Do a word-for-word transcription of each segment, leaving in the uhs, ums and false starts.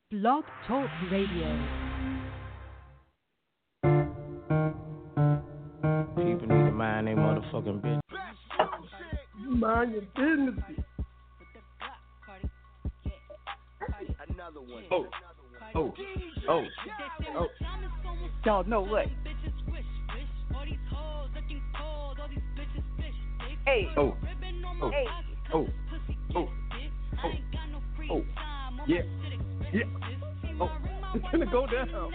Blog Talk Radio. People need to mind they motherfucking bitch. Mind your business. Another one. Oh, oh, oh, oh. Y'all know what? Hey. Oh, oh, Hey. oh, oh, oh, oh. Yeah, yeah. Oh, it's gonna go down.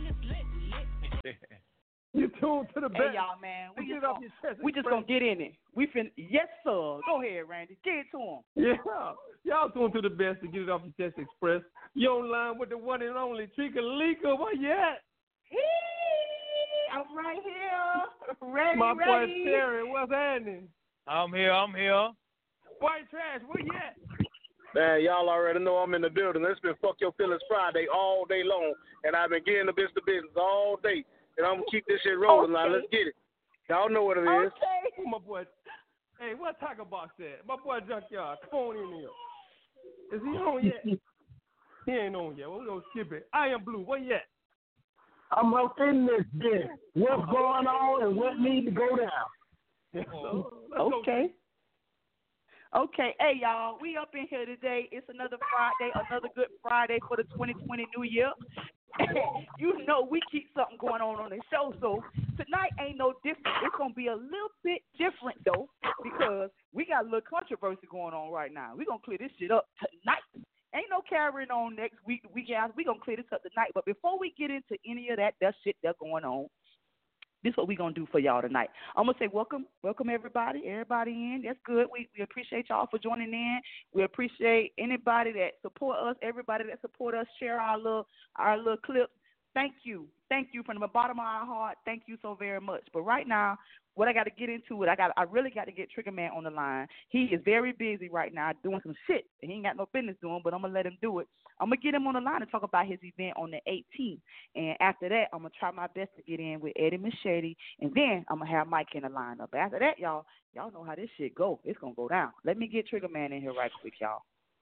You tuned to the best. Hey, y'all, man. We Get just, off gonna, your chest, we just express. gonna get in it. We fin. Yes, sir. Go ahead, Randy. Get it to him. Yeah, y'all tuned to the best to get it off your chest express. You online with the one and only Trika Lika. Where you at? Hey, I'm right here. Ready, My boy ready. Terry, what's happening? I'm here, I'm here. White trash, where you at? Man, y'all already know I'm in the building. It's been Fuck Your Feelings Friday all day long, and I've been getting the business to business all day, and I'm going to keep this shit rolling. Okay. Now, let's get it. Y'all know what it is. Okay. Oh, my boy. Hey, what Tiger Box at? My boy Junkyard, come on in here. Is he on yet? He ain't on yet. We're going to skip it. I am Blue, where you at? I'm up in this bitch. What's going on and what needs to go down? Yeah, so, let's go. Okay. Okay, hey y'all, we up in here today. It's another Friday, another good Friday for the twenty twenty New Year. You know we keep something going on on the show, so tonight ain't no different. It's gonna be a little bit different though, because we got a little controversy going on right now. We gonna clear this shit up tonight. Ain't no carrying on next week, the week after. We gonna clear this up tonight. But before we get into any of that, that shit that's going on, this is what we're going to do for y'all tonight. I'm going to say welcome, welcome everybody, everybody in. That's good. We we appreciate y'all for joining in. We appreciate anybody that support us, everybody that support us, share our little our little clips. Thank you. Thank you from the bottom of our heart. Thank you so very much. But right now, what I got to get into it, I got I really got to get Trigger Man on the line. He is very busy right now doing some shit that he ain't got no business doing, but I'm going to let him do it. I'm going to get him on the line and talk about his event on the eighteenth. And after that, I'm going to try my best to get in with Eddie Machete. And then I'm going to have Mike in the lineup. After that, y'all, y'all know how this shit go. It's going to go down. Let me get Trigger Man in here right quick, y'all.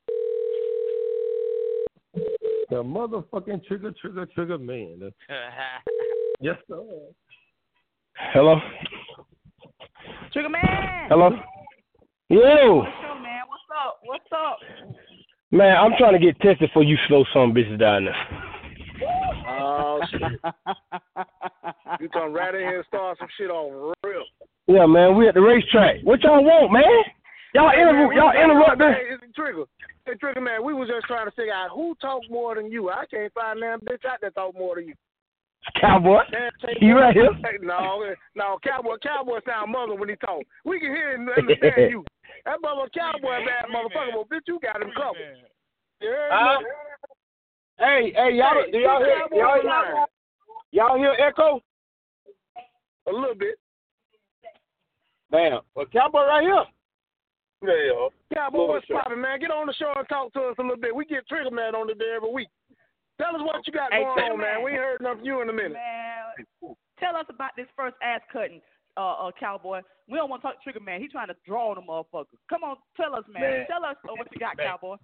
The motherfucking Trigger, Trigger, Trigger Man. Yes, sir. Hello? Trigger Man! Hello? Yo! What's up, man? What's up? What's up? Man, I'm trying to get tested for you slow some bitches down there. Oh, shit. You come right in here and start some shit on real. Yeah, man, we at the racetrack. What y'all want, man? Y'all Hey, interrupt, man, y'all we- interrupt this. Hey, it's Trigger. Hey, Trigger, man, we was just trying to figure out who talks more than you. I can't find that bitch out that talk more than you. Cowboy, Damn, take you right here? Hey, no, no, Cowboy, Cowboy sound muzzled when he talk. We can hear and understand you. That mother Cowboy bad motherfucker, but bitch, you got him covered. Yeah, Uh, hey, hey, y'all, Hey, do y'all hear, Cowboy y'all, line. y'all hear echo? A little bit. Damn, well, Cowboy right here. Yeah, Cowboy, what's Sure. poppin', man? Get on the show and talk to us a little bit. We get Trigger Man on the day every week. Tell us what you got Hey, going Trigger on, man. Man. We ain't heard enough from you in a minute. Man, tell us about this first ass cutting, uh, uh, Cowboy. We don't want to talk to Trigger Man. He's trying to draw on the motherfucker. Come on, tell us, man. Man. Tell us uh, what you got, Man. Cowboy.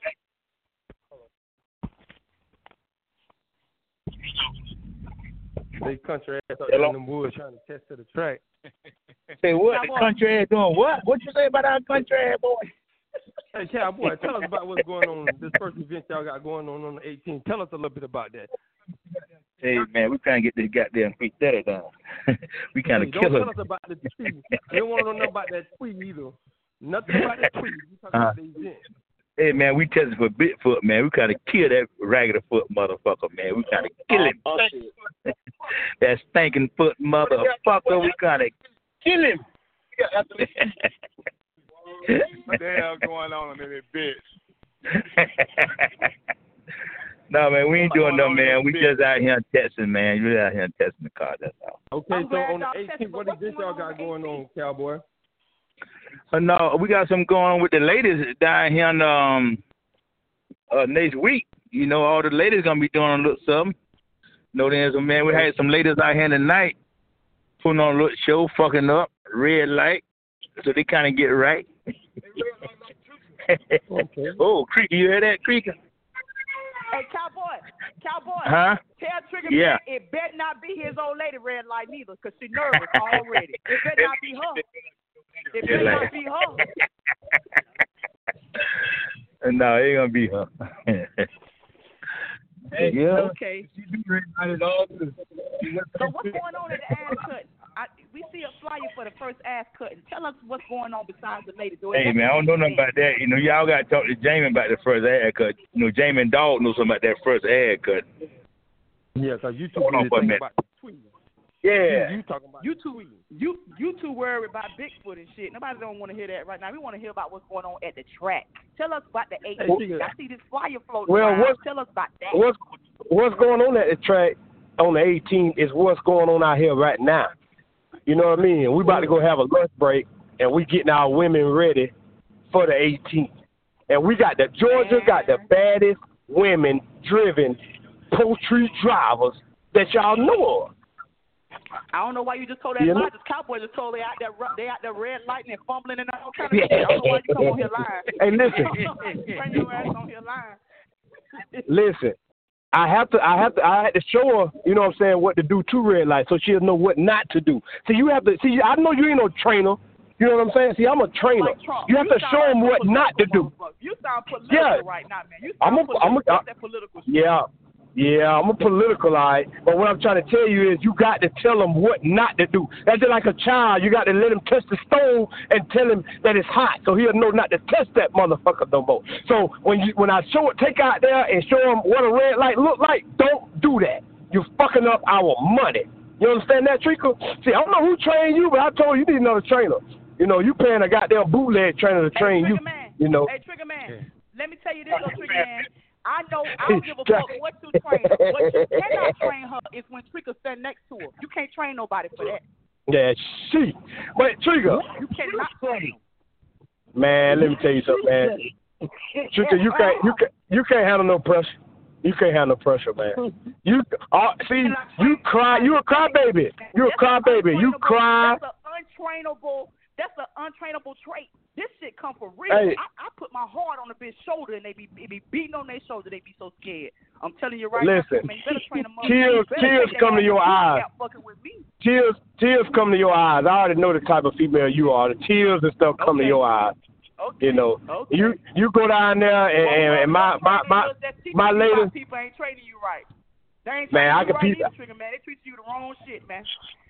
They country ass out Hello? in the woods trying to test to the track. Say what? Cowboy. The country ass doing what? What you say about our country ass boy? Hey, Cowboy, tell us about what's going on, this first event y'all got going on on the eighteenth. Tell us a little bit about that. Hey man, we trying to get this goddamn quick daddy down. We kind of Hey, don't kill tell him. us about the tweet. We don't want to know nothing about that tweet either. Nothing about that tweet. We talking Uh, about the event. Hey man, we testing for Bigfoot, man. We kind of kill that ragged foot motherfucker, man. We kind of kill him. Oh, shit. That stinking foot motherfucker. We kind of kill him. What the hell going on in this bitch? No man, we ain't doing no man. We Big. just out here testing, man. We out here testing the car. That's all. Okay, I'm so glad on the y'all tested, eighteenth, but what what's event going y'all on got on the going on, Cowboy? Uh, no, we got something going on with the ladies down here in, um uh next week. You know, all the ladies gonna be doing a little something. You know, there's a man. We had some ladies out here tonight putting on a little show, fucking up, red light, so they kind of get right. Okay. Oh, Creaker, you hear that, Creaker? Hey, Cowboy, Cowboy, Huh? tell Trigger Yeah. Man it better not be his old lady red light neither, because she's nervous already. It better not be her. It better not be her. No, it ain't gonna be her. Hey, yeah. Okay. She do red light it all too. So what's going on at the ass cut? I, we see a flyer for the first ass cut. And tell us what's going on besides the lady. Do it Hey man, I don't know nothing about that. You know, y'all gotta talk to Jamie about the first ad cut. You know, Jamie and Dog know something about that first ad cut. Yeah, because you two Hold on really for a think minute. about the tweet. Yeah. You, you talking about You two, you you two worried about Bigfoot and shit. Nobody don't want to hear that right now. We want to hear about what's going on at the track. Tell us about the eighteenth. Hey, I see this flyer floating Well, around. what- Tell us about that. What's what's going on at the track on the eighteenth is what's going on out here right now. You know what I mean? We about to go have a lunch break, and we getting our women ready for the eighteenth. And we got the Georgia got the baddest women driven poultry drivers that y'all know of. I don't know why you just told that You lie. know? This cowboy just told they out there, ru- they out there red lighting and fumbling and all kind of shit. I don't know why you come on here lying. Hey, listen. Bring your ass on here lying. Listen, I have to, I have to, I had to show her, you know what I'm saying, what to do to red light, so she'll know what not to do. See, you have to, see, I know you ain't no trainer. You know what I'm saying? See, I'm a trainer. Like Trump. You have to sound show them like what not to do. motherfucker. You sound political Yeah. right now, man. You I'm sound a, political. I'm a, What's that political shit? yeah, yeah, I'm a political eye. But what I'm trying to tell you is, you got to tell them what not to do. That's just like a child. You got to let him touch the stove and tell him that it's hot, so he'll know not to touch that motherfucker no more. So when you, when I show it, take out there and show him what a red light look like, don't do that. You're fucking up our money. You understand that, Trico? See, I don't know who trained you, but I told you you need another trainer. You know, you paying a goddamn bootleg trainer to train hey, you. Trigger Man. You know. Hey, Trigger Man. Let me tell you this, though, Trigger Man. I know I don't give a fuck what you train her. What you cannot train her is when Trigger stand next to her. You can't train nobody for that. Yeah, she. But Trigger, You cannot train them. man, let me tell you something, man. Trigger, you can't, you can't, you can't handle no pressure. You can't handle no pressure, man. You, uh, see, you cry. You a crybaby. You a crybaby. You cry. That's an untrainable. That's an untrainable trait. This shit come for real. Hey. I, I put my heart on a bitch's shoulder and they be, they be beating on their shoulder. They be so scared. I'm telling you right Listen, now, man, you better train them up. tears, You better tears take come that to your ass eyes. out fucking with me. Tears, tears come to your eyes. I already know the type of female you are. The tears and stuff come Okay. to your eyes. Okay. You know, Okay. you you go down there and, and, and my my my my lady. People ain't training you right. They ain't Man, training I you can right peep- either, Trigger, man. They treat you the wrong shit, man.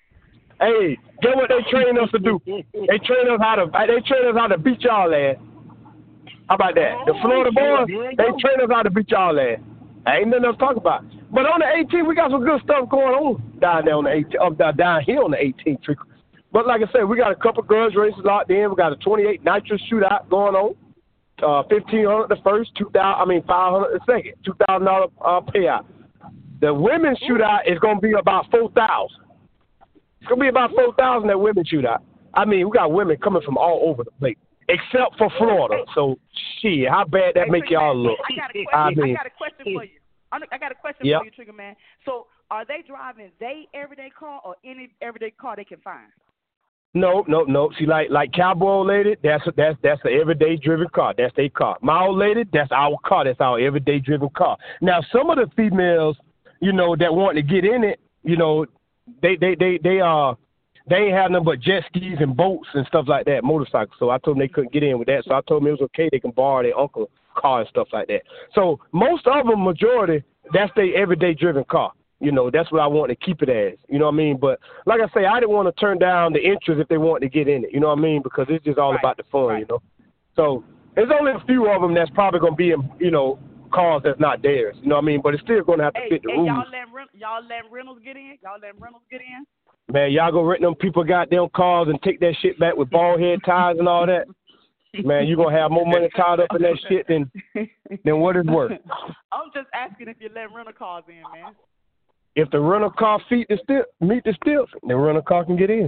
Hey, get what they train us to do. They train us how to they train us how to beat y'all ass. How about that? The Florida boys, they train us how to beat y'all ass. Ain't nothing else to talk about. But on the eighteenth, we got some good stuff going on down there on the eighteenth, up down, down here on the eighteenth. But like I said, we got a couple girls races locked in. We got a twenty-eight nitrous shootout going on. Uh, fifteen hundred the first, two thousand. I mean five hundred the second. Two thousand dollar uh, payout. The women's shootout is gonna be about four thousand. It's gonna be about four thousand that women shootout. I mean, we got women coming from all over the place, except for Florida. So, shit, how bad that Hey, make Trigger y'all Man, look? I got a question. I I, mean, got a question for you. I I got a question Yep. for you, Trigger Man. So, are they driving they everyday car or any everyday car they can find? no, no, no. See, like like cowboy old lady, that's a, that's that's an everyday driven car. That's their car. My old lady, that's our car. That's our everyday driven car. Now, some of the females, you know, that want to get in it, you know, they they they they are. They ain't have nothing but jet skis and boats and stuff like that, motorcycles. So I told them they couldn't get in with that. So I told them it was okay. They can borrow their uncle's car and stuff like that. So most of them, majority, that's their everyday driven car. You know, that's what I want to keep it as. You know what I mean? But like I say, I didn't want to turn down the interest if they want to get in it. You know what I mean? Because it's just all Right. about the fun, Right. you know. So there's only a few of them that's probably going to be in, you know, cars that's not theirs. You know what I mean? But it's still going to have to Hey, fit the hey rules. y'all let Ren- y'all let Reynolds get in? Y'all let Reynolds get in? Man, y'all go rent them people goddamn cars and take that shit back with bald head ties and all that. Man, you gonna have more money tied up in that shit than than what it's worth. I'm just asking if you let rental cars in, man. If the rental car feet the still meet the stills, then rental car can get in.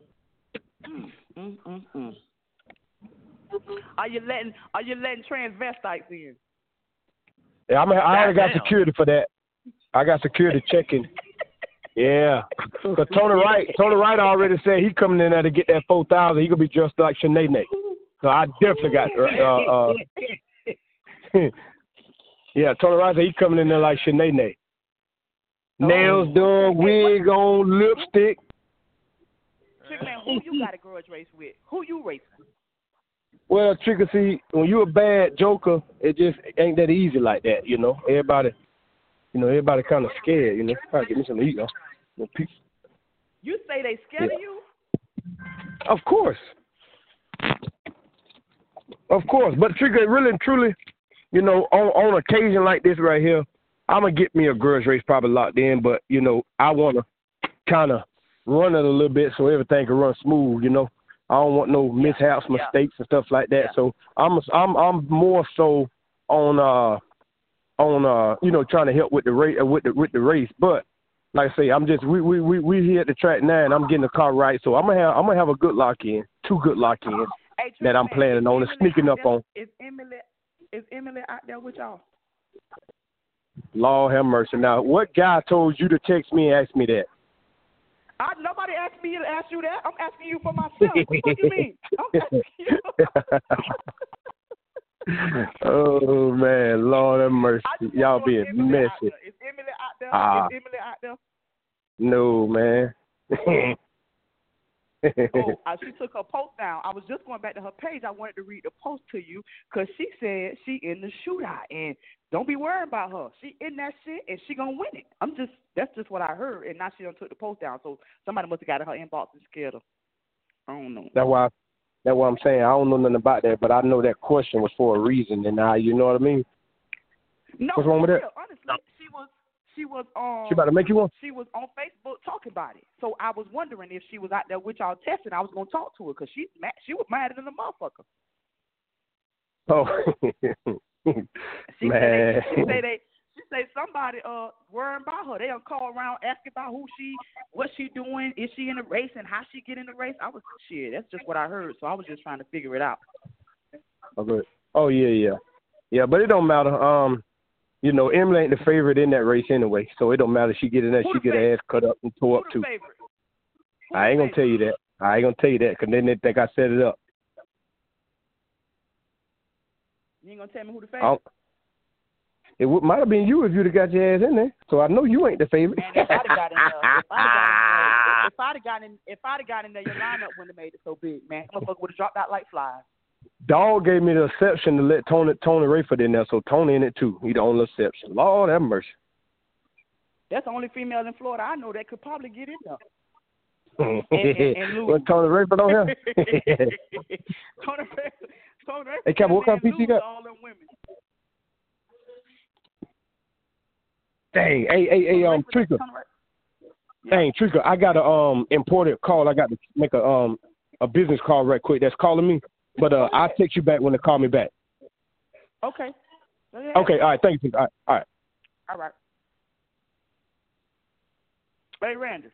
Mm, mm, mm. Are you letting Are you letting transvestites in? Yeah, I mean, I already got Goddamn. security for that. I got security checking. Yeah, but Tony Wright, Tony Wright already said he coming in there to get that four thousand. He gonna be dressed like Sinead. So I definitely got. Uh, uh, yeah, Tony Wright said he coming in there like Sinead. nails done, wig on, lipstick. Trick man, who you got a grudge race with? Who you racing? Well, Trigger, see, when you a bad joker, it just ain't that easy like that, you know. Everybody, you know, everybody kind of scared, you know. Try to get me something to eat, though. You say they scared of you? Of course. Of course. But Trigger, really and truly, you know, on, on occasion like this right here, I'm going to get me a grudge race probably locked in, but, you know, I want to kind of run it a little bit so everything can run smooth, you know. I don't want no mishaps, yeah. mistakes, and stuff like that. Yeah. So I'm I'm I'm more so on uh on uh you know trying to help with the race with the with the race. But like I say, I'm just we we we we here at the track now, and I'm getting the car right. So I'm gonna have I'm gonna have a good lock in, two good lock ins hey, that I'm man, planning on and sneaking up there, on. Is Emily is Emily out there with y'all? Lord have mercy. Now, what guy told you to text me and ask me that? I, nobody asked me to ask you that. I'm asking you for myself. What do you mean? I'm asking you. Oh man, Lord have mercy. Y'all being messy. Is Emily out there? Ah. Is Emily out there? No, man. oh, uh, she took her post down. I was just going back to her page. I wanted to read the post to you because she said she in the shootout, and don't be worried about her. She in that shit, and she gonna win it. I'm just that's just what I heard, and now she done took the post down. So somebody must have got in her inbox and scared her. I don't know. That's why. That's what I'm saying. I don't know nothing about that, but I know that question was for a reason, and now you know what I mean. No, what's wrong with that? Honestly, she was she was um she about to make you one. She was on Facebook talking about it. So I was wondering if she was out there with y'all testing. I was gonna talk to her because she's mad. She was madder than a motherfucker. Oh, she man. Say they, she say they. She say somebody uh worrying about her. They don't call around asking about who she, what she doing, is she in the race, and how she get in the race. I was shit. That's just what I heard. So I was just trying to figure it out. Oh, good. Oh yeah, yeah, yeah. But it don't matter. Um, you know, Emily ain't the favorite in that race anyway, so it don't matter. She get in there, who she the get favorite? her ass cut up and tore who up the too. Favorite? Who I ain't the gonna tell you that. I ain't gonna tell you that because then they think I set it up. You ain't gonna tell me who the favorite? It would, might have been you if you'd have got your ass in there. So I know you ain't the favorite. Man, if I'd have got in there, if I'd have got in there, if I'd have got in, if I'd have got in there, your lineup wouldn't have made it so big, man. Motherfucker would have dropped out like flies. Dog gave me the exception to let Tony Tony Rayford in there, so Tony in it too. He the only exception. Lord have mercy. That's the only female in Florida I know that could probably get in there. and, and, and lose. What, Tony Rayford on here? Tony Rayford. Tony Rayford. Hey, Cap, what kind of piece you got? All them women. Dang, hey, hey, hey, um, Trika. Dang, Trika, I got a um important call. I got to make a um a business call right quick. That's calling me, but uh, I'll text you back when they call me back. Okay. Yeah. Okay, all right, thank you. All right, all right. All right. Hey, Randy.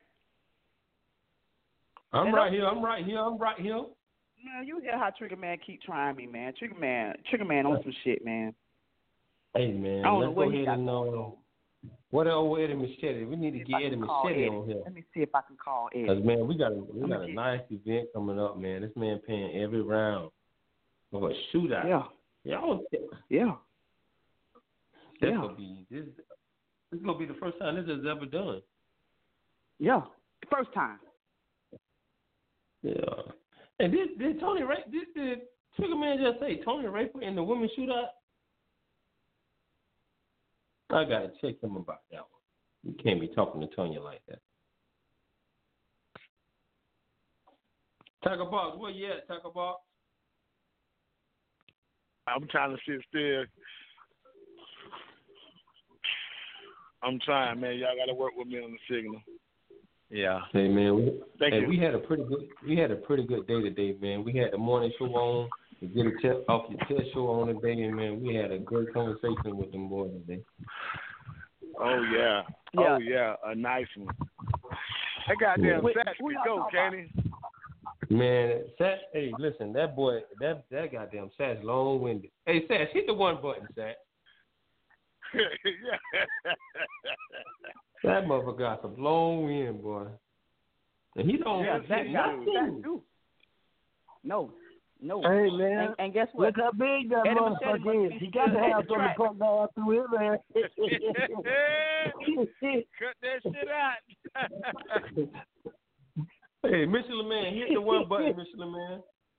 I'm Hello? right here. I'm right here. I'm right here. Man, you hear how Trigger Man keep trying me, man. Trigger Man, Trigger Man on some shit, man. Hey, man, I don't let's know what go he ahead got and going uh, on. what old Eddie Machete? We need to If get I can Eddie call Machete Eddie. on here. Let me see if I can call Eddie. Cause man, we got a we Let got me a see. nice event coming up, man. This man paying every round of a shootout. Yeah. Y'all, Yeah. this Yeah. gonna be this. This is gonna be the first time this has ever done. Yeah. First time. Yeah. And did did Tony Ray did did Trigger Man just say Tony Rayford in the women's shootout? I gotta check him about that one. You can't be talking to Tonya like that. Taco Box, where you at, Taco Box? I'm trying to sit still. I'm trying, man. Y'all got to work with me on the signal. Yeah. Hey man, we, Thank hey, you. we had a pretty good we had a pretty good day today, man. We had the morning show on, to get a chest off your chest show on today, and man, we had a good conversation with them boys today. Oh yeah. Yeah. Oh yeah, a nice one. That goddamn Wait, Satch who can y'all go, talking can he? Man, Sash, hey, listen, that boy, that that goddamn Sash long winded. Hey Sash, hit the one button, Sash. That motherfucker got some long wind, boy. And he don't Yeah, got that that guy. nothing. That do. No. No. Hey, man. And, and guess what? Look how big that Eddie Machete motherfucker must is. be He got to still have on the something to track. pump down through his man. Cut that shit out. Hey, Michelin Man, hit the one button, Michelin Man.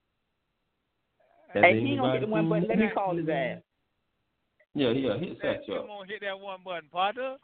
Hey, he ain't gonna hit the one button. Let me call his ass. Yeah, yeah, hit Hey, that, come on, hit that one button, partner.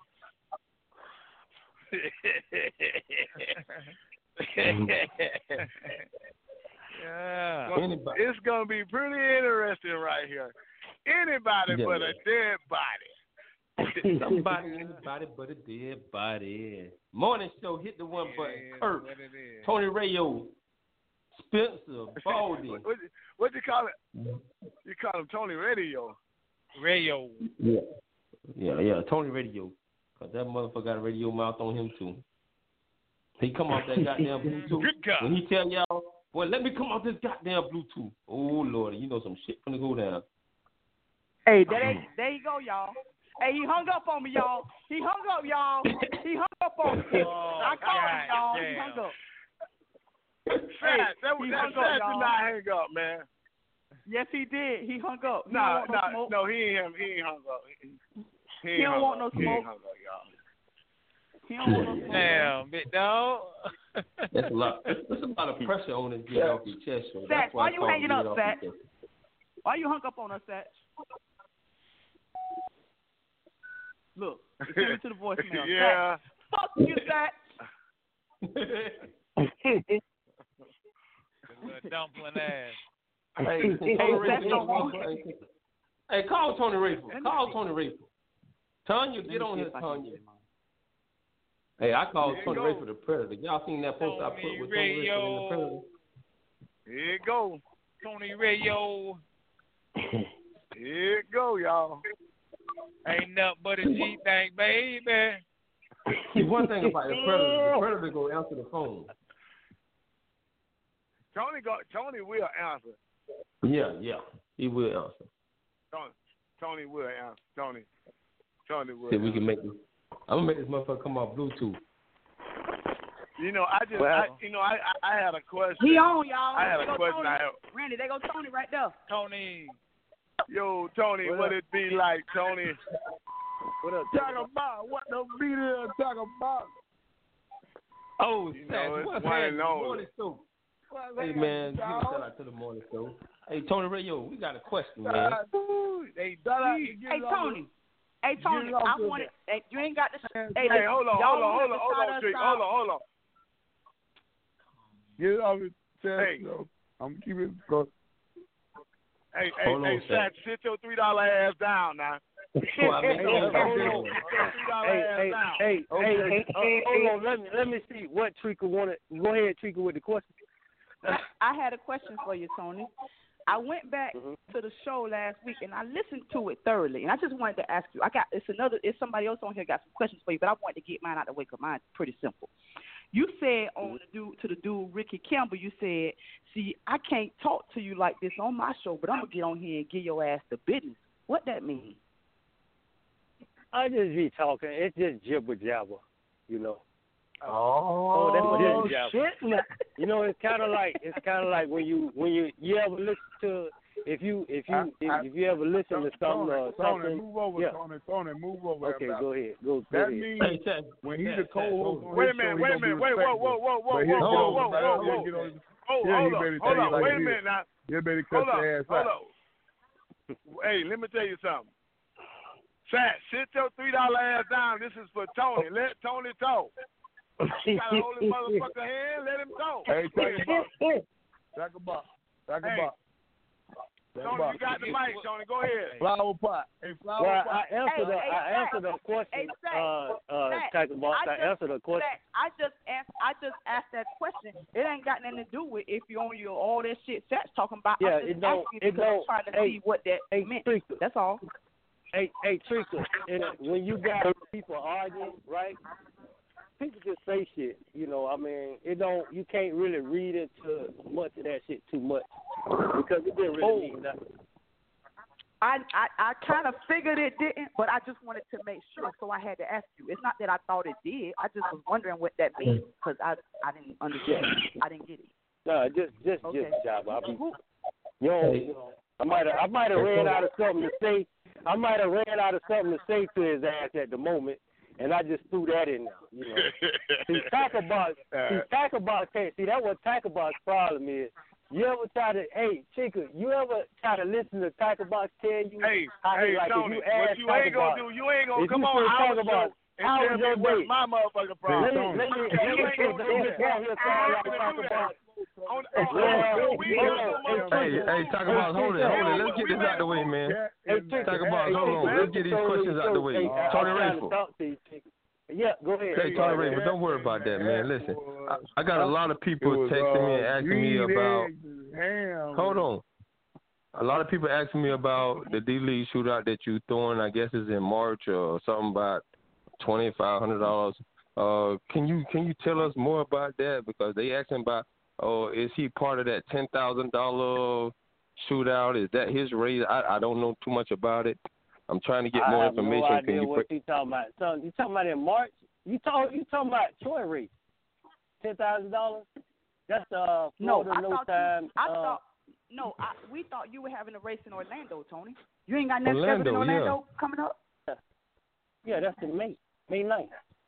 Yeah. Well, Anybody. It's gonna be pretty interesting right here. Anybody Yeah, but yeah. a dead body. Somebody, anybody but a dead body. Morning show, hit the one button. Yeah, Kurt, what it is. Tony Rayo, Spencer, Baldy. what, what, what you call it? You call him Tony Radio. Radio. Yeah, yeah, yeah. Tony Radio, cause that motherfucker got a radio mouth on him too. He come off that goddamn Bluetooth. Good God. When he tell y'all, boy, let me come off this goddamn Bluetooth. Oh Lord, you know some shit finna go down. Hey, there, they, there you go, y'all. Hey, he hung up on me, y'all. He hung up, y'all. He hung up on me. Oh, I called him, y'all. God He damn. hung up. Hey, that was he that hung up, Sad did y'all. not hang up, man. Yes, he did. He hung up. He No, don't want no no, smoke. no, he ain't he ain't hung up. He, he, ain't He don't hung want up. no He ain't smoke. hung up, y'all. He don't want no smoke. Damn, big dog. That's a lot. That's a lot of pressure on this get off your chest. So Satch, that's why I you call it hanging get up, off Satch? your chest. Why you hung up on us, Satch? Look, send me to the voicemail. Yeah. Satch, fuck you, Satch. Little dumpling ass. Hey, Hey, Tony Satch Rayful, don't want hey, call Tony Rayful. Call Tony Rayful. Tanya, get on here, Tanya. Hey, I called Here Tony you Rayful the Predator. Y'all seen that post I Tony put with Tony Rayful and the Predator? Radio. Here it go. Tony Radio. Here it go, y'all. Ain't nothing but a G thing, baby. See, one thing about the Predator, the Predator go answer the phone. Tony go. Tony will answer. Yeah, yeah, he will answer. Tony, Tony will answer. Tony, Tony will. See, we answer. can make this. I'm gonna make this motherfucker come off Bluetooth. You know, I just, Well, I, you know, I, I, I had a question. He on, y'all. I had There a go question. Tony. I have. Randy, they go Tony right there. Tony, yo, Tony, What what up? it be like, Tony? What up? Talk about what the video talk about. Oh, You know, Satch, it's what's one happening? and only. Morning show. Hey man, give a shout out to the morning show. Hey Tony Rayo, we got a question, man. They Hey, Tony. Hey, Tony, Get it off I your want it. back. Hey, you ain't got to. Hey, Hey, listen, hold on, y'all hold on, hold wanted on, to hold shout on, us Trick. out. Hold on, hold on. Get it off your chest, Hey. yo. I'm keeping it close. Hey, hey, Hold hey, on, Satch, sit your three dollar ass down now. Well, I mean, Hey, hold on. hold on. Sit your three dollar Hey, ass hey, down. hey, Okay. hey, hey, hey, hold on. Let me let me see what Treacle wanted. Go ahead, Treacle, with the question. I had a question for you, Tony. I went back Mhm. to the show last week and I listened to it thoroughly, and I just wanted to ask you. I got it's another. It's somebody else on here got some questions for you, but I wanted to get mine out of the way because mine's pretty simple. You said on the dude to the dude Ricky Campbell, you said, "See, I can't talk to you like this on my show, but I'm gonna get on here and give your ass the business." What that mean? I just be talking. It's just jibber jabber, you know. Oh, that's what Oh, it is. shit! Now. You know, it's kind of like it's kind of like when you when you you ever listen to if you if you I- if, I- if you ever listen to something Tony, or Tony, something. move over, yeah. Tony, Tony, move over. Okay, about go ahead. Go, go That ahead. means Hey, Satch, when he's Satch, the Satch, co-host hold on on. Wait a his minute, show, he wait a gonna be minute, wait, whoa, whoa, respectful. whoa, whoa, But whoa, he'll whoa, go- whoa, but whoa, he'll whoa. get on- Oh, Yeah, hold you up, better hold tell you up, like wait a it is. minute now. You better cut Hold up, your ass hold out. up. Hey, let me tell you something. Fat, sit your three dollar ass down. This is for Tony. Let Tony talk. You gotta hold his motherfucker hand. Let him talk. Hey, talk about, talk about, talk Hey. about. Talk Tony, about. you got the mic. Tony, go ahead. Flower pot. Hey, flower Well, pot. I answered Hey, a, hey, I Zach. answered a question. Hey, Zach. uh, uh, Zach, talking about. I I, just- answered a question. Zach, I just asked. I just asked that question. It ain't got nothing to do with if you on your all that shit Zach's talking about. Yeah, I'm just it don't- asking it because I'm don't- trying to hey, see what that hey, meant. Treacle. That's all. Hey, hey, Treacle, and when you got people arguing, right? People just say shit. You know, I mean, it don't. You can't really read into much of that shit too much because it didn't really Oh. mean nothing. I I, I kind of figured it didn't, but I just wanted to make sure, so I had to ask you. It's not that I thought it did. I just was wondering what that means because I I didn't understand. I didn't get it. No, just just Okay. just job. I'll be Who You know, you know I might have I might have ran out of something to say. I might have ran out of something to say to his ass at the moment, and I just threw that in there. You know, see, tackle box, see, tackle box. Hey, see, that's what tackle box problem is. You ever try to, hey, Chica, you ever try to listen to tackle box tell you hey, how hey, he like Tony, if you ask what you ain't gonna box, do, you ain't gonna if come you on say our tackle box, show and how tell was me your what's day? my motherfucking problem. Let me, let me, let me, You ain't gonna do that. down here sound like You tackle ain't box. On, on, on, we ain't got no Hey, hey, talk about hold it, hold it. Let's get this out the way, man. Talk about hold on. Let's get these questions out the way. Tony Rayful. Yeah, go ahead. Hey, Tony Rayful, don't worry about that, man. Listen, I, I got a lot of people texting me and asking me about. Hold on. A lot of people asking me about the D League shootout that you throwing. I guess is in March or something about twenty five hundred dollars. Uh, can you can you tell us more about that? Because they asking about, oh, is he part of that ten thousand dollar shootout? Is that his raise? I I don't know too much about it. I'm trying to get more I have information. No idea can you what you talking about? So you talking about in March? You talk you talking about Troy race? Ten thousand dollars? That's uh No, Florida I no thought time. You, I uh, thought no, I, we thought you were having a race in Orlando, Tony. You ain't got nothing Orlando, in Orlando yeah. coming up? Yeah, that's in May, May ninth.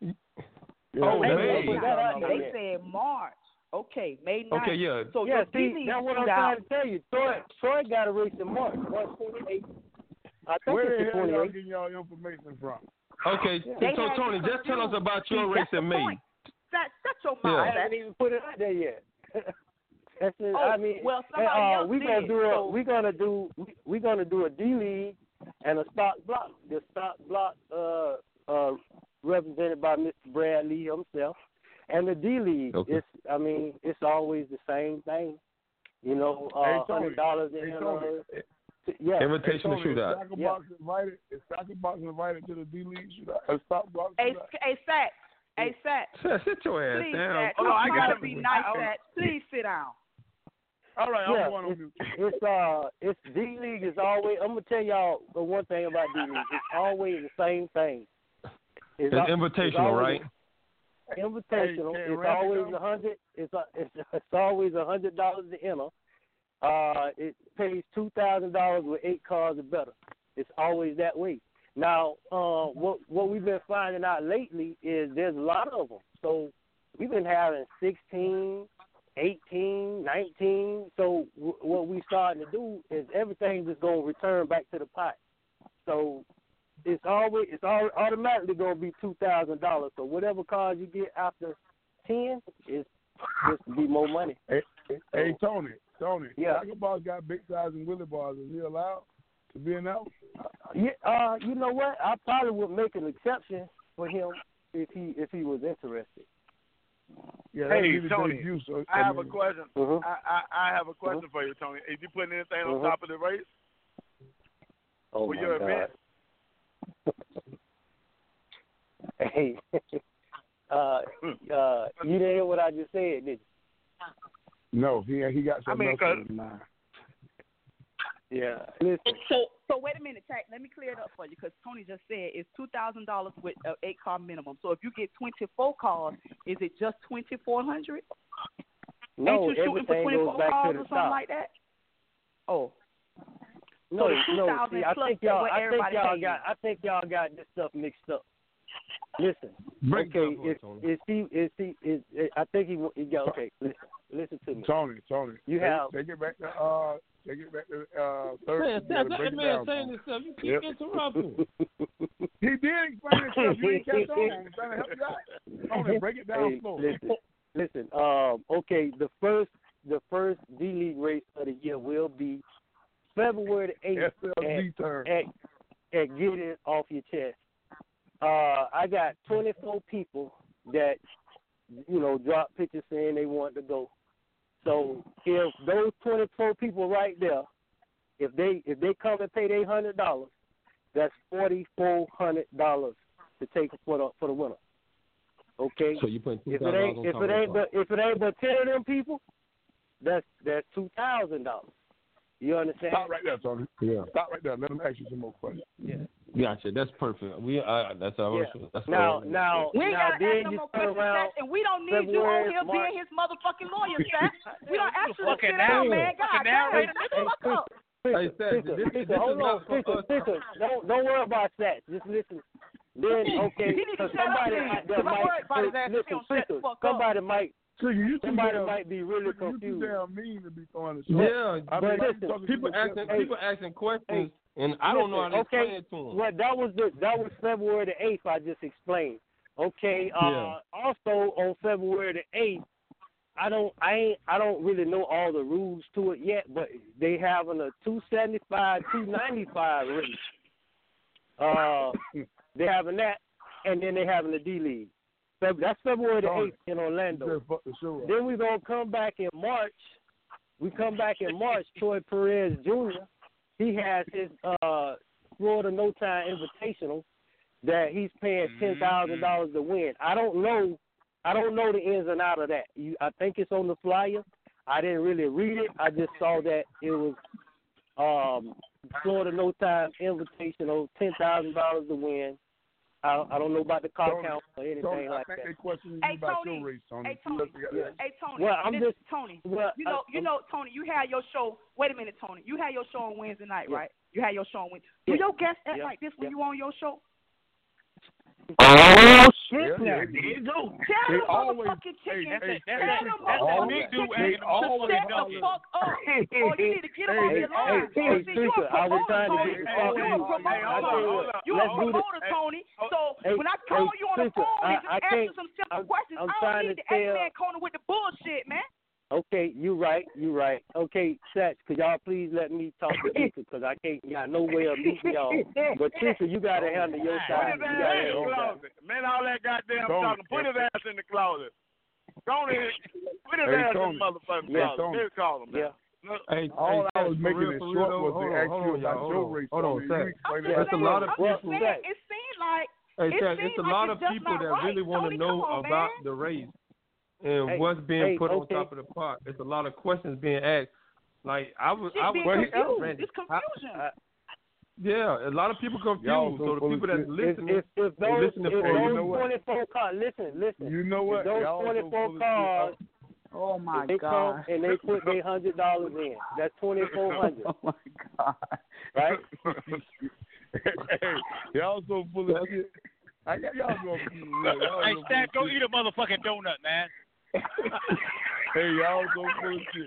Oh, May. May. They, they said March. Okay, May ninth. Okay, yeah. So yeah, your see, D-League that's what I'm shootout- trying to tell you. Troy, Troy got a race in March, March twenty-eighth. I think Where it's the the hell y'all twenty-eighth. getting y'all information from? Okay, Yeah. so, They so had Tony, you just tell us confused. about your See, race that's in the May. point. That, that's your Yeah. mouth. I haven't even put it out there yet. That's it. Oh, I mean, well, hey, somebody uh, else we gonna did, do a so- we gonna do we, we gonna do a D League and a stock block. The stock block uh uh represented by Mister Brad Lee himself, and the D League. Okay. It's I mean it's always the same thing. You know, uh, Hey, Tony. hundred dollars in Hey, uh, Tony. yeah. Invitational Hey, Tony, shootout. Is Soccer Yeah. Box invited? Is Soccer Box invited to the D League shootout? A stock box Hey, shootout? hey, Sat. Hey, Sat. Sit your ass Please, down. Sat. Oh, no, I I'm got trying it. to be nice, Sat. Please sit down. All right, Yeah, I'm going on it's, mute. it's uh, it's D League is always. I'm gonna tell y'all the one thing about D League. It's always the same thing. It's al- invitational, always- right? Invitational. Hey, can it's Randy always go? a hundred. It's a, it's it's always a hundred dollars to enter. Uh, it pays two thousand dollars with eight cars or better. It's always that way. Now, uh, what what we've been finding out lately is there's a lot of them. So we've been having sixteen, eighteen, nineteen. So w- what we starting to do is everything just going to return back to the pot. So it's always it's all, automatically going to be two thousand dollars. So whatever cars you get after ten is just be more money. Hey, hey, Tony, Tony. Yeah. Soccer Box got big size and Willie bars. Is he allowed to be in that? Yeah, uh, you know what? I probably would make an exception for him if he if he was interested. Yeah, Hey, that'd be the Tony, debut, so, I have a mean, question. Mhm. I, I I have a question for you, Tony. Is you putting anything on Mhm. top of the race Oh for my your God. event? Hey, uh, uh, you didn't hear what I just said, did No, he he got I something mean, else in his mind. you? Yeah. Listen. So, so wait a minute, Tack. Let me clear it up for you because Tony just said it's two thousand dollars with an eight car minimum. So if you get twenty four cars, is it just twenty four hundred? No, Ain't you shooting for everything twenty goes four back cars to or the something top. like that? Oh, No, the no. two thousand See, I plus think y'all, what I think everybody y'all pays. got, I think y'all got this stuff mixed up. Listen, Break okay, down for is us, Tony. is he, is he, is, is I think he, he got, okay, listen, listen to me. Tony, Tony. You take, have- take it back to uh, take it back to uh, third. Man, you stop gotta that break it man down, saying Tony. this stuff. You keep Yep. interrupting. He did explain himself. You ain't catch on. I'm trying to help you out. Tony, break it down Hey, slow. listen, listen. Um, okay, the first, the first D League race of the year will be February the eighth S L D at, turn. at, at Get It Off Your Chest. Uh, I got twenty-four people that, you know, dropped pictures saying they want to go. So if those twenty-four people right there, if they if they come and pay their hundred dollars, that's forty-four hundred dollars to take for the for the winner. Okay. So you put two If it thousand ain't dollars on if top it of ain't the but if it ain't but ten of them people, that's that's two thousand dollars. You understand? Stop right there, Tony. Yeah. Stop right there. Let him ask you some more questions. Yeah. Gotcha. That's perfect. We uh, that's our. Yeah. That's now, our, now, We ain't now, got to then ask no you more turn questions, around. Seth, and we don't need you February, on here March. being his motherfucking lawyer, Seth. We don't ask you to Fucking sit down, narrator. man. God Fucking damn, narrator. nigga, fuck up. Hey, Seth, Sister, this, sister, this hold is on, not for sister, us. sister. Don't don't worry about that. Just listen. Then okay, He need to so shut up somebody then. might, 'Cause that I'm might worried about his ass. He listen, don't shut the sister, fuck up. somebody might So you too somebody damn, might be really you too confused. damn mean to be throwing a shot. Yeah, I but mean, why you listen, talking people to yourself asking like people that? asking questions, Hey, and I don't know how to listen, okay, explain it to them. well, that was the that was February the eighth. I just explained. Okay. Uh, Yeah. Also on February the eighth, I don't I ain't I don't really know all the rules to it yet, but they having a two seventy five, two ninety five race. Uh, they having that, and then they having the D League. Feb- That's February the eighth in Orlando. Just fuck the show up. Then we're gonna come back in March. We come back in March. Troy Perez Junior He has his uh, Florida No Time Invitational that he's paying ten thousand dollars to win. I don't know. I don't know the ins and out of that. You, I think it's on the flyer. I didn't really read it. I just saw that it was um, Florida No Time Invitational, ten thousand dollars to win. I, I don't know about the car Tony, count or anything Tony, like I think that. they questioning Hey, you about Tony. your race, Tony. Hey, Tony. Yeah. Hey, Tony. Well, I'm listen, just- Tony. well, you know, I- you know, Tony. You had your show. Wait a minute, Tony. You had your show on Wednesday night, Yeah. right? You had your show on Wednesday. Do Yeah. your guests act Yeah. like this when Yeah. you on your show? Oh shit! Yeah, Now yeah. there you go. Tell They them always- motherfucking hey, chicken. hey, Tell hey, them that's motherfucking all big chicken. dude hanging to on always shut done the it. fuck up. Or you need to get them on Hey, your line. hey, hey, See, you a Teresa, I was promoter, trying to Tony. get You this a off promoter, you. Tony. I tell you, You a let's do this. promoter, Tony. So Hey, when I call hey, you on the Teresa, phone I- and just I ask you can't- some simple I'm- questions, I'm I trying don't need to the tell- A-Man corner with the bullshit, man. Okay, you right, you right. Okay, Satch, could y'all please let me talk to Teresa because I can't got no way of meeting y'all. But Teresa, you gotta handle your Put side. his You ass gotta in handle the your side. closet. Man, all that goddamn Tony. talking. Put his ass in the closet. Go on in. Put his Hey, ass Tony. in the motherfucking Yeah, closet. Tony. Just call him, man. Yeah. Look, Hey, All hey, I was Seth, making for real, it for short real, was hold to on, ask hold you on, about y'all, your hold on, race. hold on, Tony. Seth. You I'm explain just that. That's a lot of saying, I'm people- just saying, it seems like Hey, It Seth, seems it's a like lot it's of just people not that right. really want Tony, to know come on, about man. the race and Hey, what's being hey, put on okay. top of the pot. It's a lot of questions being asked. Like I was, Shit I being was confused. Randy, It's confusion. I- Yeah, a lot of people confused. Y'all So so the full of people that's shit. If, listening, if, if they those, listening if for Hey, you those know what? twenty-four cars, listen, listen. You know what? If those Y'all so twenty-four full of shit. cars, Oh my if they God. come and they put their hundred dollars in, that's twenty-four hundred, Oh my God. right? Hey, y'all so full of shit. I got y'all going. Y'all Hey, so full Stat, of go shit. eat a motherfucking donut, man. Hey, y'all so full of shit.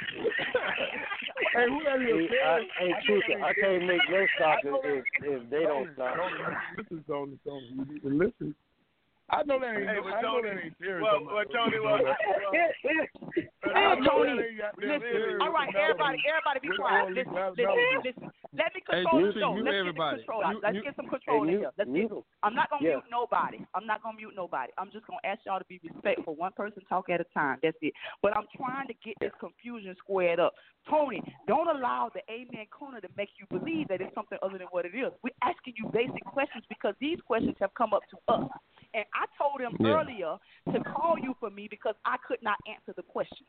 Hey, who that is? See, I, hey, Teresa, I can't make no stop if, if, if they don't stop. Listen, Tony, Tony, you need to listen. I know that ain't. Hey, no, but I know Tony- that ain't serious. well, I'm not well, gonna Tony, do well, that. Hey, I know Tony, that ain't goddamn listen. serious. All right, everybody, everybody be With quiet. all Listen, these guys listen, knowledge. listen. Let me Hey, control the mute- show. mute Let's get everybody. the control out. Mute- Let's mute- get some control in Hey, here. Let's mute- get, I'm not gonna Yeah. mute nobody. I'm not gonna mute nobody. I'm just gonna ask y'all to be respectful. One person talk at a time. That's it. But I'm trying to get this confusion squared up. Tony, don't allow the Amen corner to make you believe that it's something other than what it is. We're asking you basic questions because these questions have come up to us. And I told him Yeah. earlier to call you for me because I could not answer the question.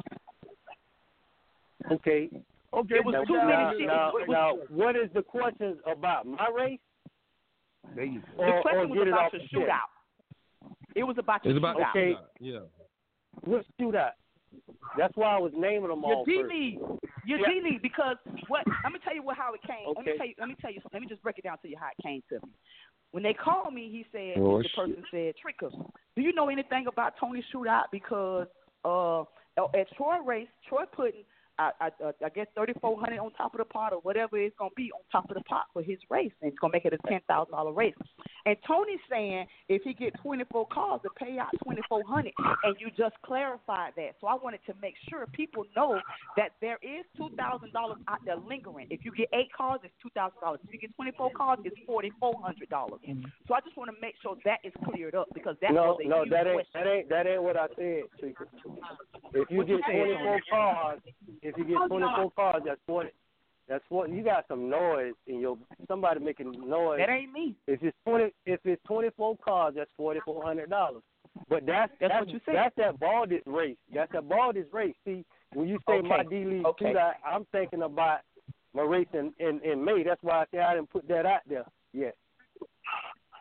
Okay. Okay, It was now, too now, many shit. Now, It was- now, what is the questions about? My race? There you go. The Or, question or was get it about off your the chest? shootout. It was about your it's about shootout. Okay. yeah. What shootout? That's why I was naming them Your all D first. League, your Yeah. D League, because what? Let me tell you what how it came. Let me Okay. tell you. Let me tell you. Let me just break it down to you how it came to me. When they called me, he said Oh, the person said, "Tricka, do you know anything about Tony Shootout? Because uh, at Troy race, Troy putting I, I, uh, I guess thirty-four hundred on top of the pot or whatever it's gonna be on top of the pot for his race, and it's gonna make it a ten thousand dollar race." And Tony's saying if he get twenty-four cars to pay out twenty-four hundred, and you just clarified that. So I wanted to make sure people know that there is two thousand dollars out there lingering. If you get eight cars, it's two thousand dollars. If you get twenty-four cars, it's forty-four hundred dollars. So I just want to make sure that is cleared up because that No, was a no, huge that ain't question. that ain't that ain't what I said, Chica. If you What you get said, twenty-four Tony? cars, if you get twenty-four cars, that's forty. That's what you got some noise in your somebody making noise. That ain't me. If it's twenty, if it's twenty-four cars, that's forty-four hundred dollars. But that's That's that's what you said. that's that Baldis race. That's that Baldis race. See, when you say Okay. my D League Okay. shootout, I'm thinking about my race in, in, in May. That's why I say I didn't put that out there yet.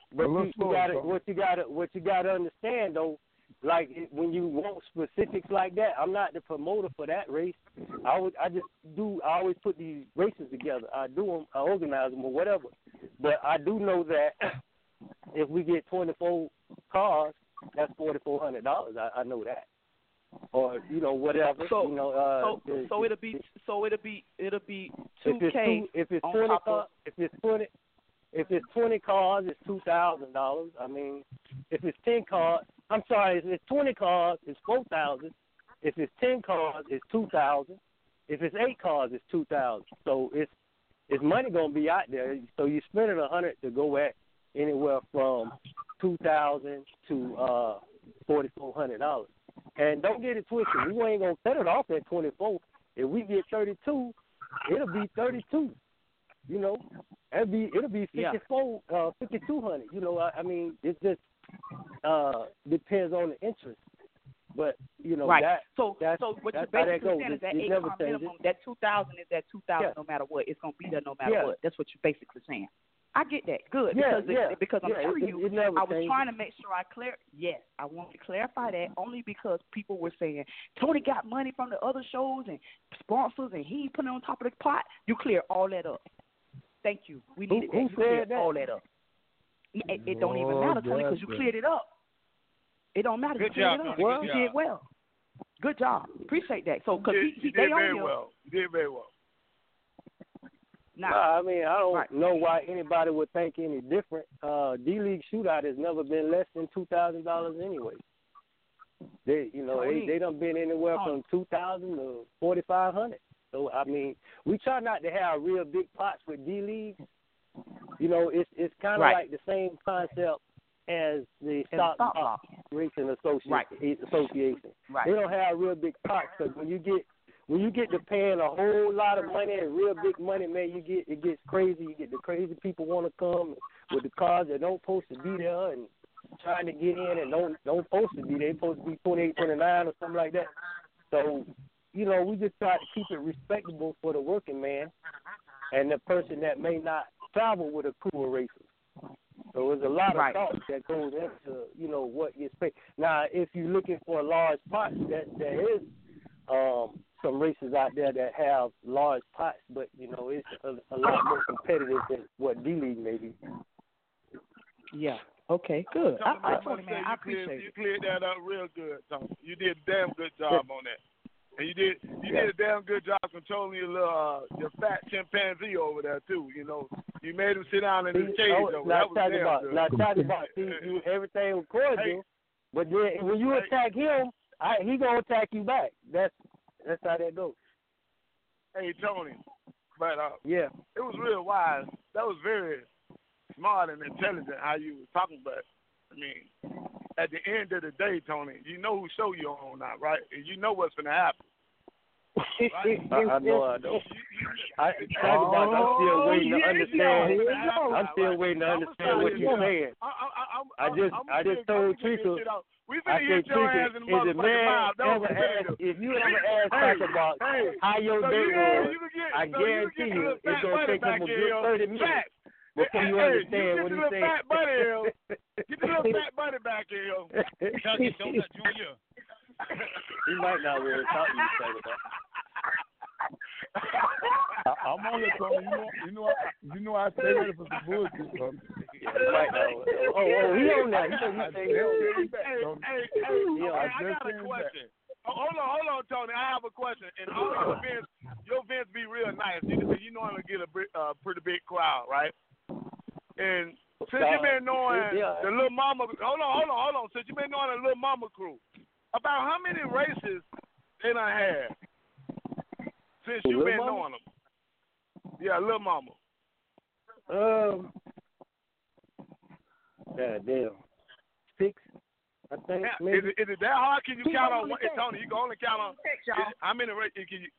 but A little you, you slower, gotta, bro. what you gotta, what you gotta understand though, like it, when you want specifics like that, I'm not the promoter for that race. I would, I just do. I always put these races together. I do them, I organize them or whatever. But I do know that if we get twenty-four cars, that's forty-four hundred dollars. I, I know that. Or you know whatever. So, you know, uh, so, the, so it'll be, so it'll be, it'll be two if it's K. two, if it's on twenty top cars, of, if it's twenty, if it's twenty cars, it's two thousand dollars. I mean, if it's ten cars, I'm sorry, if it's twenty cars, it's four thousand. If it's ten cars, it's two thousand. If it's eight cars, it's two thousand. So it's it's money gonna be out there. So you spending a hundred to go at anywhere from two thousand to uh forty four hundred dollars. And don't get it twisted. We ain't gonna cut it off at twenty four. If we get thirty two, it'll be thirty two. You know, it'll be it'll be fifty four, yeah. uh, fifty two hundred. You know, I, I mean, it just uh depends on the interest. But you know, right. that so that's, so what that's you're how that basically goes. saying is It, that it eight never car changes. minimum, that two thousand is that two thousand Yeah. no matter what. It's gonna be there no matter Yeah. what. That's what you're basically saying. I get that. Good. Yeah, because yeah, it, because I'm yeah, telling it, you, it never I was changes. trying to make sure I clear. Yes, I want to clarify that only because people were saying Tony got money from the other shows and sponsors, and he put it on top of the pot. You clear all that up. Thank you. We Who- needed who that. You cleared said that? all that up. It, it don't even Oh, matter, Tony, because yes, you sir. cleared it up. It don't matter. Good you cleared job, it up. Tony. Well, Good you did job. well. Good job. Appreciate that. So, because You he, did, he you they did on very here. well. You did very well. Now, No, I mean, I don't Right. know why anybody would think any different. Uh, D League Shootout has never been less than two thousand dollars anyway. They, you know, Tony. they they done been anywhere Tony. from two thousand to forty five hundred. So I mean, we try not to have real big pots with D League. You know, it's it's kind of Right. like the same concept as the As Stock Stock Box Box. Racing Association. Right. Association. Right. They don't have real big pots because when you get when you get to paying a whole lot of money and real big money, man, you get it gets crazy. You get the crazy people want to come with the cars that don't supposed to be there and trying to get in and don't don't supposed to be. They supposed to be twenty eight, twenty nine or something like that. So, you know, we just try to keep it respectable for the working man and the person that may not travel with a crew of racers. So there's a lot Right. of thought that goes into, you know, what gets paid. Now, if you're looking for a large pot, that there is um, some races out there that have large pots, but, you know, it's a, a lot more competitive than what D-League may be. Yeah. Okay. Good. I, I, must Tony, say man, you I cleared, appreciate you it. cleared that up real good, Tony. You did a damn good job on that. And you did you Yeah. did a damn good job controlling your little uh, your fat chimpanzee over there too. You know, you made him sit down in his See, cage I over was there. That not was talking damn about, good. not talking about, see, you, everything was cordial, Hey. but then when you Hey. attack him, I, he gonna attack you back. That's that's how that goes. Hey Tony, but uh, Yeah. it was real wise. That was very smart and intelligent how you was talking about. I mean, at the end of the day, Tony, you know who show you on now, right? And you know what's gonna happen. Right? I, I know I know. I talk about. I'm still Oh, waiting to yeah, understand. yeah. I'm still waiting to I'ma understand start what with you're you. saying. I, I, I, I just I'm I just told Teresa. We I finna said, hit your ass Teresa, in the is a motherfucking man mouth. That ever was asked, definitive. if you ever asked Hey, Talk about hey, how your so day you, was, you can get, I so guarantee you, you, you it's gonna take him a good thirty minutes before you hey, understand you what get he's the little fat buddy here. saying. Get the little fat buddy back here. Kentucky Donut Junior He might not want to talk to you, Talk about. I, I'm on it, Tony. You know, you know, I, you know, I stay ready for some bullshit, Tony. Yeah, he might not want to. Oh, oh, he on that. He said he I say just he on that. came back, Hey, Tony. hey, hey, Yeah, okay, I I just got a came question. Oh, hold on, hold on, Tony. I have a question. And all your events, your events be real nice. You, you normally get a big- uh, pretty big crowd, right? And since you've been knowing Yeah. the little mama, hold on, hold on, hold on. Since you've been knowing the little mama crew, about how many races they done had since The you've Lil been Mama? knowing them? Yeah, little mama. Um, God damn, six, I think. Yeah, Maybe. is, it, is it that hard? Can you He count went on on one? the Tony, you can only count on Text, y'all. is, how many races can you?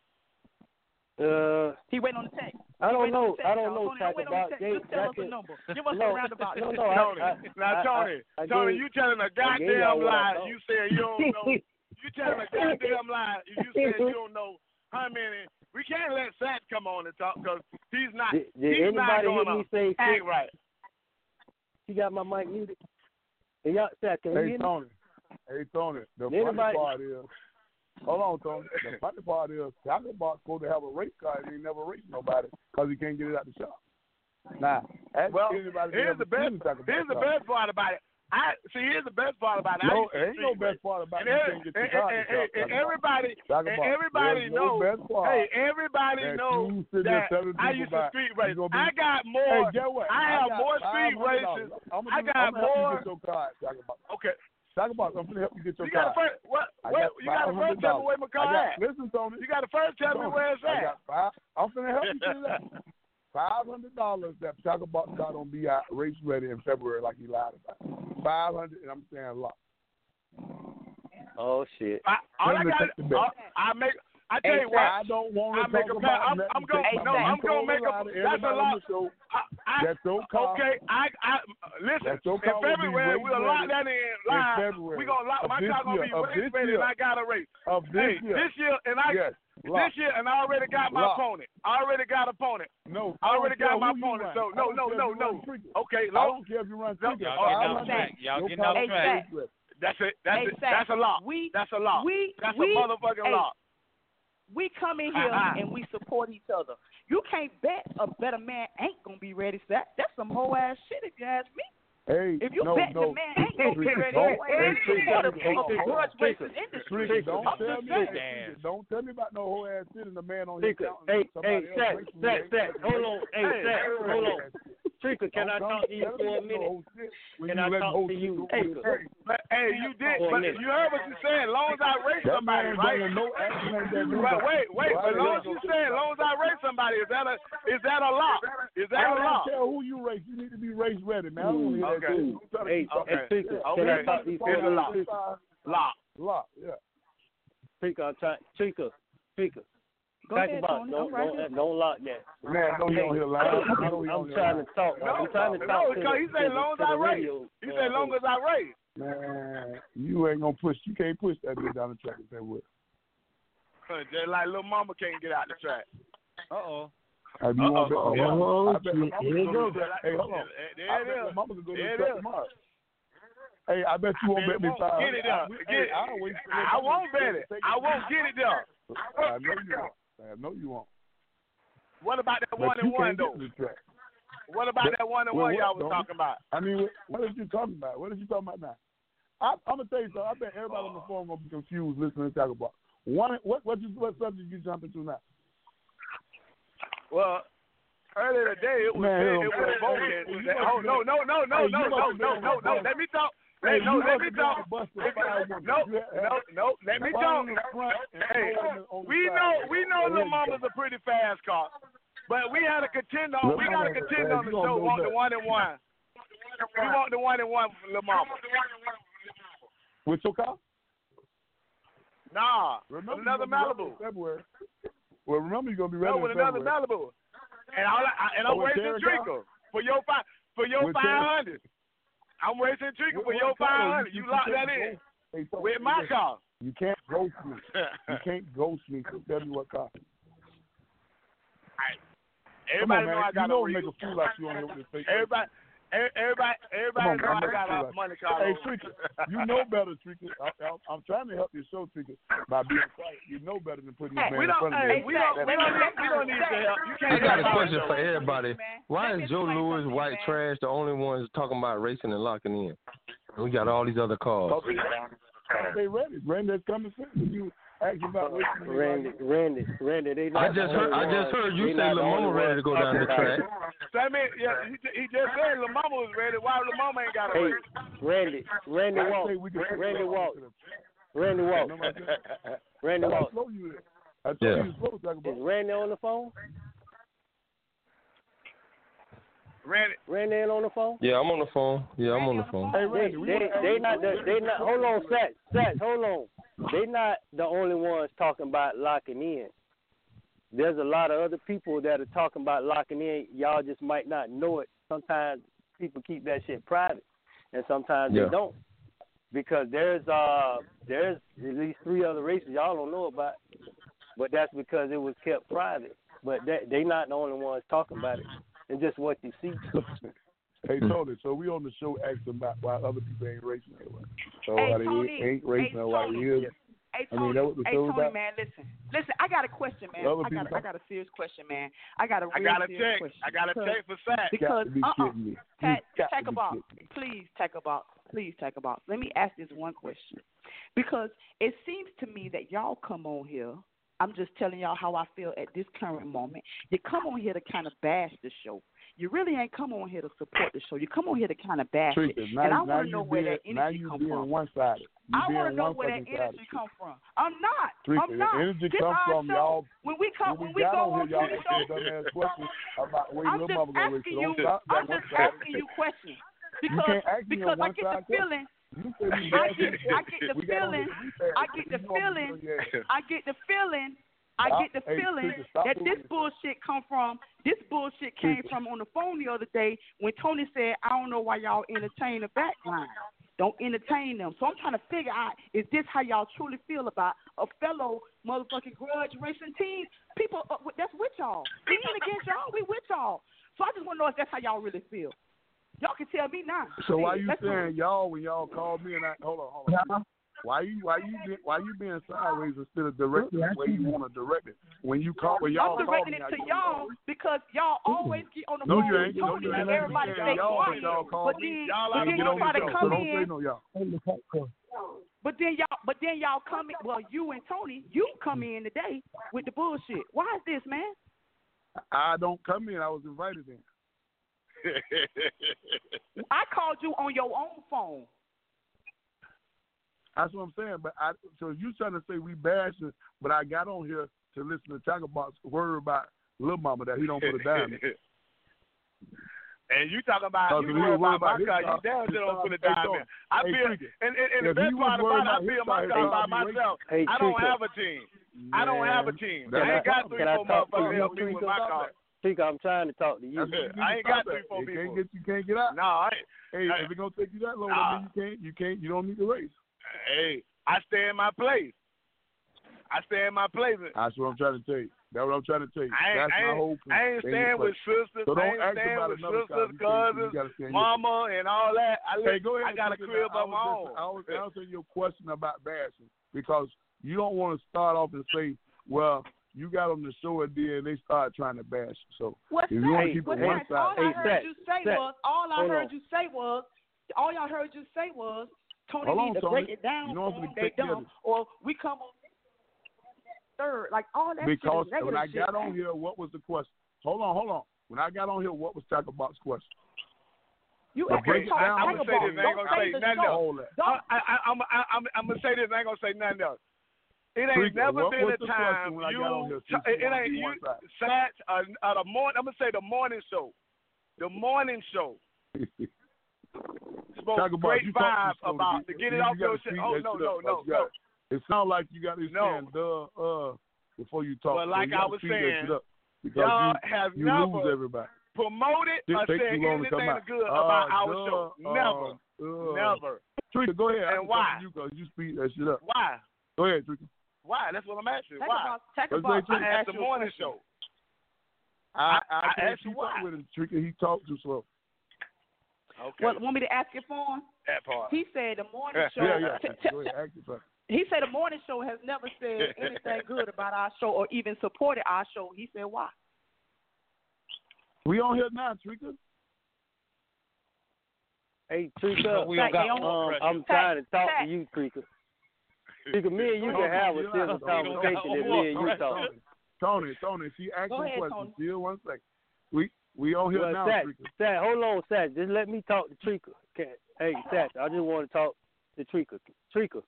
Uh, He waiting on the text. I He don't waiting on know. the text, I don't y'all. know. Tony, Talk don't wait on about the text. they. Just tell us that a number. Give us no, a roundabout. no, no. Tony, I, I, now I, Tony, I, I Tony, gave- you telling a I gave y'all goddamn what I lie. thought. You saying you don't know. You telling a goddamn lie. If you said you don't know how many. We can't let Sat come on and talk because he's not. Did, did he's not anybody going hear me to say act six? right. You got my mic muted. Hey, y'all, Zach, can you Hey, hear me? Tony. Hey, Tony. The funny Anybody- part is, hold on, Tony. The funny part is, Taco Box supposed to have a race car and he ain't never raced nobody because he can't get it out the shop. Now, ask Well, anybody here's the best. Here's the best part about it. I see. Here's the best part about it. No, I it ain't no best part about it. and, You every- can't get your and, car and, out the shop. and, and Taco Box. everybody, Taco and Box. everybody There's no knows. best part Hey, everybody that knows you sit there that telling I people used to about street you race. gonna be- I got more. Hey, get what? I have got more street five hundred dollars. races. I'm gonna, I got I'm gonna help more. you get your car, Taco Box. Okay. Taco Box, I'm gonna help you get your You car. got to first. What? I what got you got to first tell me where my car I got, at. Listen, Tony. You got to first tell me Tony, where it's I at. got five, I'm gonna help you do that. Five hundred dollars that Taco Box got on be out race ready in February, like he lied about. Five hundred, and I'm saying a lot. Oh shit! I, all I Tell him to got. take the bet. I make. I tell Hey, you what. I don't want I to make talk a about pa- I'm, nothing. I'm going. Take No, my- I'm you going to told make a. lie to That's a everybody on lot. the show. I, I, That's your car. Okay, I, I listen. That's your In car will be February, race we'll lock ready that in in live. February We gonna lock. of My this car gonna year, be of race this ready, year. and I got a race. Of this Hey, year. this year, and I. Yes. This Lock. year, and I already got my Lock. opponent. I already got an opponent. No, I already don't care got my who you opponent. run. So I no, don't no, care no, if you no. run Tricky. Okay, I long. don't care if you run No, Tricky. y'all Five getting off hundred. track. Y'all Your getting car off will be track. race ready. That's it. That's Hey, it. Zach, That's a lot. we- That's a lot. we- That's we- a motherfucking hey, lot. We come in here and we support each other. You can't bet a better man ain't gonna be ready, Zach. That's some whole ass shit if you ask me. Hey, If you no, bet no. the man ain't gonna be ready, Don't- anyway, hey, you Tricky, support a, hold on, a hold on. grudge racing industry. Tricky, don't I'm tell just me. saying. Tricky, don't tell me about no whole ass shit and the man on Trika, his account. hey, somebody hey, else Zach, race with Zach, me. Zach, hold on, hey, Hey, Zach, hey, hold on. hey. Trika, can I Don't talk come to you tell for me a no minute? whole shit when Can you I let talk whole to shit you? go Hey, through the face. but, hey, you did. For a But minute. you heard what you said. Long as I race That somebody, man right? bringing no action that do Well, that. wait, wait. Right, But long as yeah. you saying, long as I race somebody, is that a is that a lot? Is I that a don't lot? care who you race. You need to be race ready, man. I don't want to hear that Okay. shit. I'm trying to Hey, keep talking. hey, Trika, Okay. can I talk to you for It's a a lot. minute? Lot. Lot, yeah. Trika, I'm trying. Trika, Trika. Go Talk ahead, about Tony. don't I'm right don't, here. don't lock that. Man, don't Hey, on here lying. I'm, Don't I'm, on I'm here trying lying. to talk. No, I'm trying to no, talk to because the, he to said the, long as to I the race. radio. He uh, said long as I race. Man, you ain't gonna push. You can't push that bitch down the track if that would. Just like little mama can't get out the track. Uh oh. Have you want to bet? Uh-oh. Oh, I bet the Here you mama go. can go to the track. Hey, hold on. There I it bet the is. mama can go to There the it track is. tomorrow. Hey, I bet you won't bet bet it me won't. five. Get it there. I, Get hey, it. I wait. I won't bet it. I won't get it there. I know you won't. I know you won't. What about that But one you and one can't get though? to the track. What about But- that one and well, one what, y'all was don't- talking about? I mean, what, what is you talking about? What is you talking about now? I, I'm gonna tell you something. I bet everybody on the phone gonna be confused listening to talk about one. What what you, what subject you jumping to now? Well, earlier today it was Man, it, hell, was hey, voting. hey, hey, you that- must oh be no no no no Hey, no you no must be no on no the no. phone. Let me talk. Hey, Hey, no, you let must me be on talk. the bus with Let me- five women. No, You have- no, no. Let me one talk. in the front and Hey, four on the- on the we side. know we know Go Lil ahead, Mama's a pretty fast car, but we had to contend on. Lil We got to Mama, contend man, on the you don't show. know Want the that. one and one. We want the one and one, for Lil Mama. With your car? Nah, Remember, with another you're gonna be ready Malibu. in February. Well, remember you're gonna be ready No, with in another February. Malibu. And I, I and Oh, I'm with racing Terry Trickle for your five for your With five Terry? hundred. I'm racing Trickle for What- your what car? five hundred. You lock can't that in ghost- hey, so- with my listen, car. You can't ghost me. You can't ghost me. So tell me what car. Everybody Come on, know man. I got you know a make real. a fool out you on here with this fake. Everybody, e- everybody, everybody Come on, know man, I make a got fool a out money you. car. Hey, Tricky, you know better, Tricky. I, I, I'm trying to help your show, Tricky, by being quiet. You know better than putting this Hey, man we in don't, front of hey, me. we don't, we don't need, we don't need the help. You I can't got help a question out, for though. everybody. Why is Joe Louis, White Trash, the only ones talking about racing and locking in? We got all these other cars. They ready. Randy's coming soon. You asking about racing. Randy, Randy, Randy. They not I just the heard. only I just ones- heard you they say not the Lil Mama only ready to ones go down the talking about track. it. So, I mean, yeah, he, he just said Lil Mama was ready. Why Lil Mama ain't got a Hey, race? Randy, Randy I Walk, say we can- Randy Walk, Randy Walk, Randy That's how Walk. slow you is. I told Yeah. you you slow, talk Is about. Randy on the phone? Randy, Randy ain't on the phone. Yeah, I'm on the phone. Yeah, I'm on the phone. Hey, They, Randy, we they, wanna- they not, the, they not. Hold on, Sat, Sat, hold on. They not the only ones talking about locking in. There's a lot of other people that are talking about locking in. Y'all just might not know it. Sometimes people keep that shit private, and sometimes Yeah. they don't. Because there's uh there's at least three other races y'all don't know about, but that's because it was kept private. But they they not the only ones talking about it. It's just what you see. Hey Tony, so we on the show asking about why other people ain't racing that way. So Hey, why they Tony. ain't racing Hey, why Tony. they is. Hey I Tony, mean, that what the hey show's Tony, about? man, listen, listen. I got a question, man. Other I got, people I got a serious question, man. I got a real I got a serious check. question. I got a because, check for Sack. Because Got to be uh, uh kidding me. ta- You got take to a be box, kidding me. please take a box, please take a box. Let me ask this one question, because it seems to me that y'all come on here. I'm just telling y'all how I feel at this current moment. You come on here to kind of bash the show. You really ain't come on here to support the show. You come on here to kind of bash Trickers, it. now, And I now want to you know where being, that now energy you come being from. one-sided. You I want being to know where that one-fucking energy sided. come from. I'm not. Trickers, I'm not. the energy This comes our from show. y'all. When we come, When when we we got go on on here, y'all Tony's asked show, dumbass questions about the way I'm little just mama gonna race. asking So you. don't stop that I'm just one-sided asking shit. you questions You because can't ask me because no I get the one-sided question. feeling. You say we I bashing get I get the we got on feeling. here to be bad. I get the You know I'm feeling. gonna do your ass. I get the feeling. I Stop. get the Hey, feeling Trickers, stop that this fooling bullshit come from. This bullshit came Trickers. from on the phone the other day when Tony said, "I don't know why y'all entertain the backline. Don't entertain them." So I'm trying to figure out, is this how y'all truly feel about a fellow motherfucking grudge racing team? People uh, that's with y'all. We ain't against y'all. We with y'all. So I just want to know if that's how y'all really feel. Y'all can tell me now. So why Shit, you let's saying go. y'all when y'all called me and I hold on, hold on. Why you why you be- why you being sideways instead of directing the way you want to direct it? When you call when y'all I'm call directing me, it I to don't y'all know. because y'all always get on the No, phone you with ain't. No, Tony you and ain't. everybody You stay saying y'all, quiet. but y'all call But me. then, Y'all but out then Get y'all on try the to show. come So don't say in. no y'all. But then y'all, but then y'all come in. Well, you and Tony, you come in today with the bullshit. Why is this, man? I don't come in. I was invited in. I called you on your own phone. That's what I'm saying. But I so you trying to say we bashing, but I got on here to listen to Tiger Box worry about Lil Mama that he don't put a dime in. And you talking about Cause you we worry worried about my about car, his you car. damn His sure don't car- put a hey, dime Tony, in. I hey, feel, Tricky, and, and, and the if best he was part worried about it, I about feel his my car, car he'd by be racing. myself. Hey, I don't Tricky. have a team. I don't have a team. That's I ain't got the three, Can I four talk to motherfuckers you, help me with my car. Tricky, I'm trying to talk to you. That's what you I need ain't to got stop three, at. four You people. can't get you can't get out. No, I ain't. Hey, Hey. if it's gonna take you that long, Nah. then you can't you can't you don't need to race. Hey, I stay in my place. I stay in my place. That's what I'm trying to tell you. That's what I'm trying to tell you. I ain't, That's I my ain't, whole point. I ain't Stay in staying your with place. sisters. So I don't ain't ask staying about with another car. sisters, You can't- you cousins, gotta stay in your mama, and all that. I, Hey, live, go ahead. I got a Tricky. crib I of was my just- own. I was answering your question about bashing because you don't want to start off and say, well, you got on the show and then they start trying to bash you. So What's if you want to that? keep What's it one that? All side, I heard Seth, you say Seth, was, all I hold heard on. you say was, all y'all heard you say was, Tony Hold on, need to Tony. break it down You know I'm for gonna them, they take care of dumb, this. or we come on third. Like, all that because shit is when negative I shit, got man. on here, what was the question? Hold on, hold on. When I got on here, what was Tackle Box question? You Now have break to it talk down. I'm Tiger gonna say Box. this. I ain't Don't gonna say say the nothing show. else. Hold that. Don't. I, I, I'm, I, I'm, I'm gonna say this. I ain't gonna say nothing else. It ain't Tricky, never what been was a the time question when I got on you. here, T- since you it wanna ain't be you. one-sided? Sat uh, uh, the morning. I'm gonna say the morning show. The morning show. Spoke Talk about great you talk vibes too slow about to to get you it off gotta your chest. speed Oh that no, shit no, up, no, like you no. got- It sounds like you got to No. saying duh uh before you talk. But So like you I gotta was speed that saying, shit up because y'all you, have you never lose everybody. promoted It or takes said too long to come anything out. good Uh, about our duh, show. Never, um, uh, never. Trika, go ahead. I And can why? talk to you because you speed that shit up. Why? Go ahead, Trika. Why? That's what I'm asking. Tiger Why? Box. Tiger Let's Box. say I Trika. asked the you a morning question. show. I, I- I, I can't asked you keep up why. with him, Trika. He talked too slow. Okay. Well, want me to ask it for him? that part. He said the morning show. Yeah, yeah. t- Trika, t- go ahead. Ask your question. He said the morning show has never said anything good about our show or even supported our show. He said why? We on here now, Trika. Hey, Trika, We Zach, don't they got on- more um, pressure. I'm trying to talk Zach. to you, Trika. Trika, me and you can have a civil conversation that me and you talk. Tony, Tony, she asked Go a ahead, question. Tony. Still one second. We we on here Well, now, Sat, Trika. Sat, hold on, Sat. Just let me talk to Trika. Okay. Hey, Sat, I just want to talk to Trika. Trika,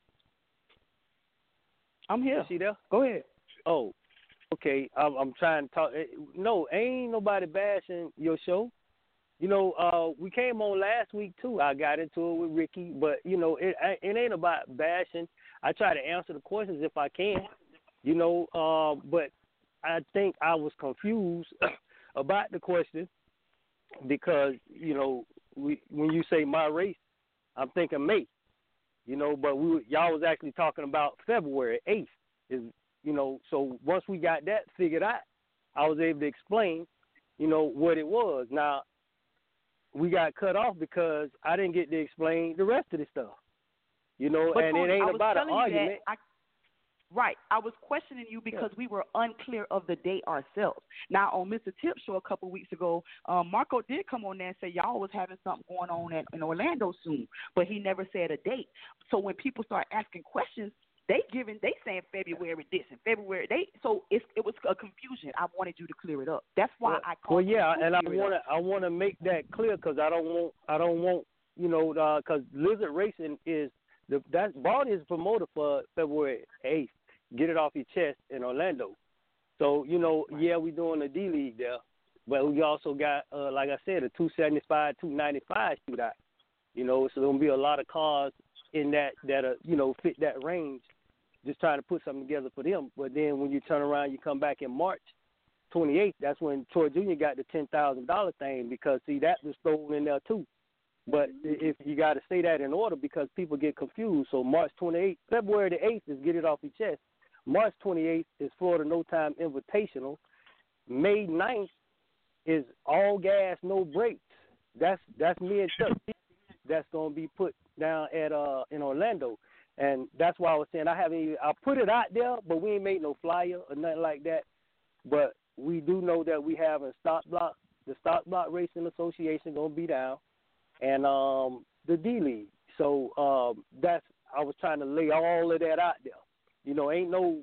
I'm here. is she there? Go ahead. Oh, okay. I'm, I'm trying to talk. eh, No, ain't nobody bashing your show. You know, uh, we came on last week too. I got into it with Ricky, but you know, it it ain't about bashing. I try to answer the questions if I can. You know, uh, but I think I was confused about the question because you know, we, when you say my race, I'm thinking May. You know, but we y'all was actually talking about February eighth. Is you know, so once we got that figured out, I was able to explain, you know, what it was. Now, we got cut off because I didn't get to explain the rest of the stuff. You know, But and Tony, it ain't I was about an telling you that argument. I, right. I was questioning you because we were unclear of the date ourselves. Now, on Mister Tip Show a couple weeks ago, um, Marco did come on there and say y'all was having something going on at, in Orlando soon, but he never said a date. So when people start asking questions, they giving they saying February this and February they so it's it was a confusion. I wanted you to clear it up. That's why well, I called. Well, yeah, you and I clear it want to up. I want to make that clear because I don't want I don't want you know because Lizard Racing is the that Baldy is promoted for February eighth. Get it off your chest in Orlando. So you know, yeah, we doing the D League there, but we also got uh, like I said, a two seventy-five, two ninety-five shootout. You know, so there'll be a lot of cars in that that uh, you know fit that range. Just trying to put something together for them. But then when you turn around, you come back in March twenty-eighth, that's when Troy Junior got the ten thousand dollars thing because, see, that was thrown in there too. But if you got to say that in order because people get confused. So March twenty-eighth, February the eighth is Get It Off Your Chest. March twenty-eighth is Florida No Time Invitational. May ninth is All Gas, No Brakes. That's that's me and Chuck. That's going to be put down at uh in Orlando. And that's why I was saying I haven't even, I put it out there, but we ain't made no flyer or nothing like that. But we do know that we have a stock block, the Stock Block Racing Association going to be down, and um, the D League. So um, that's, I was trying to lay all of that out there. You know, ain't no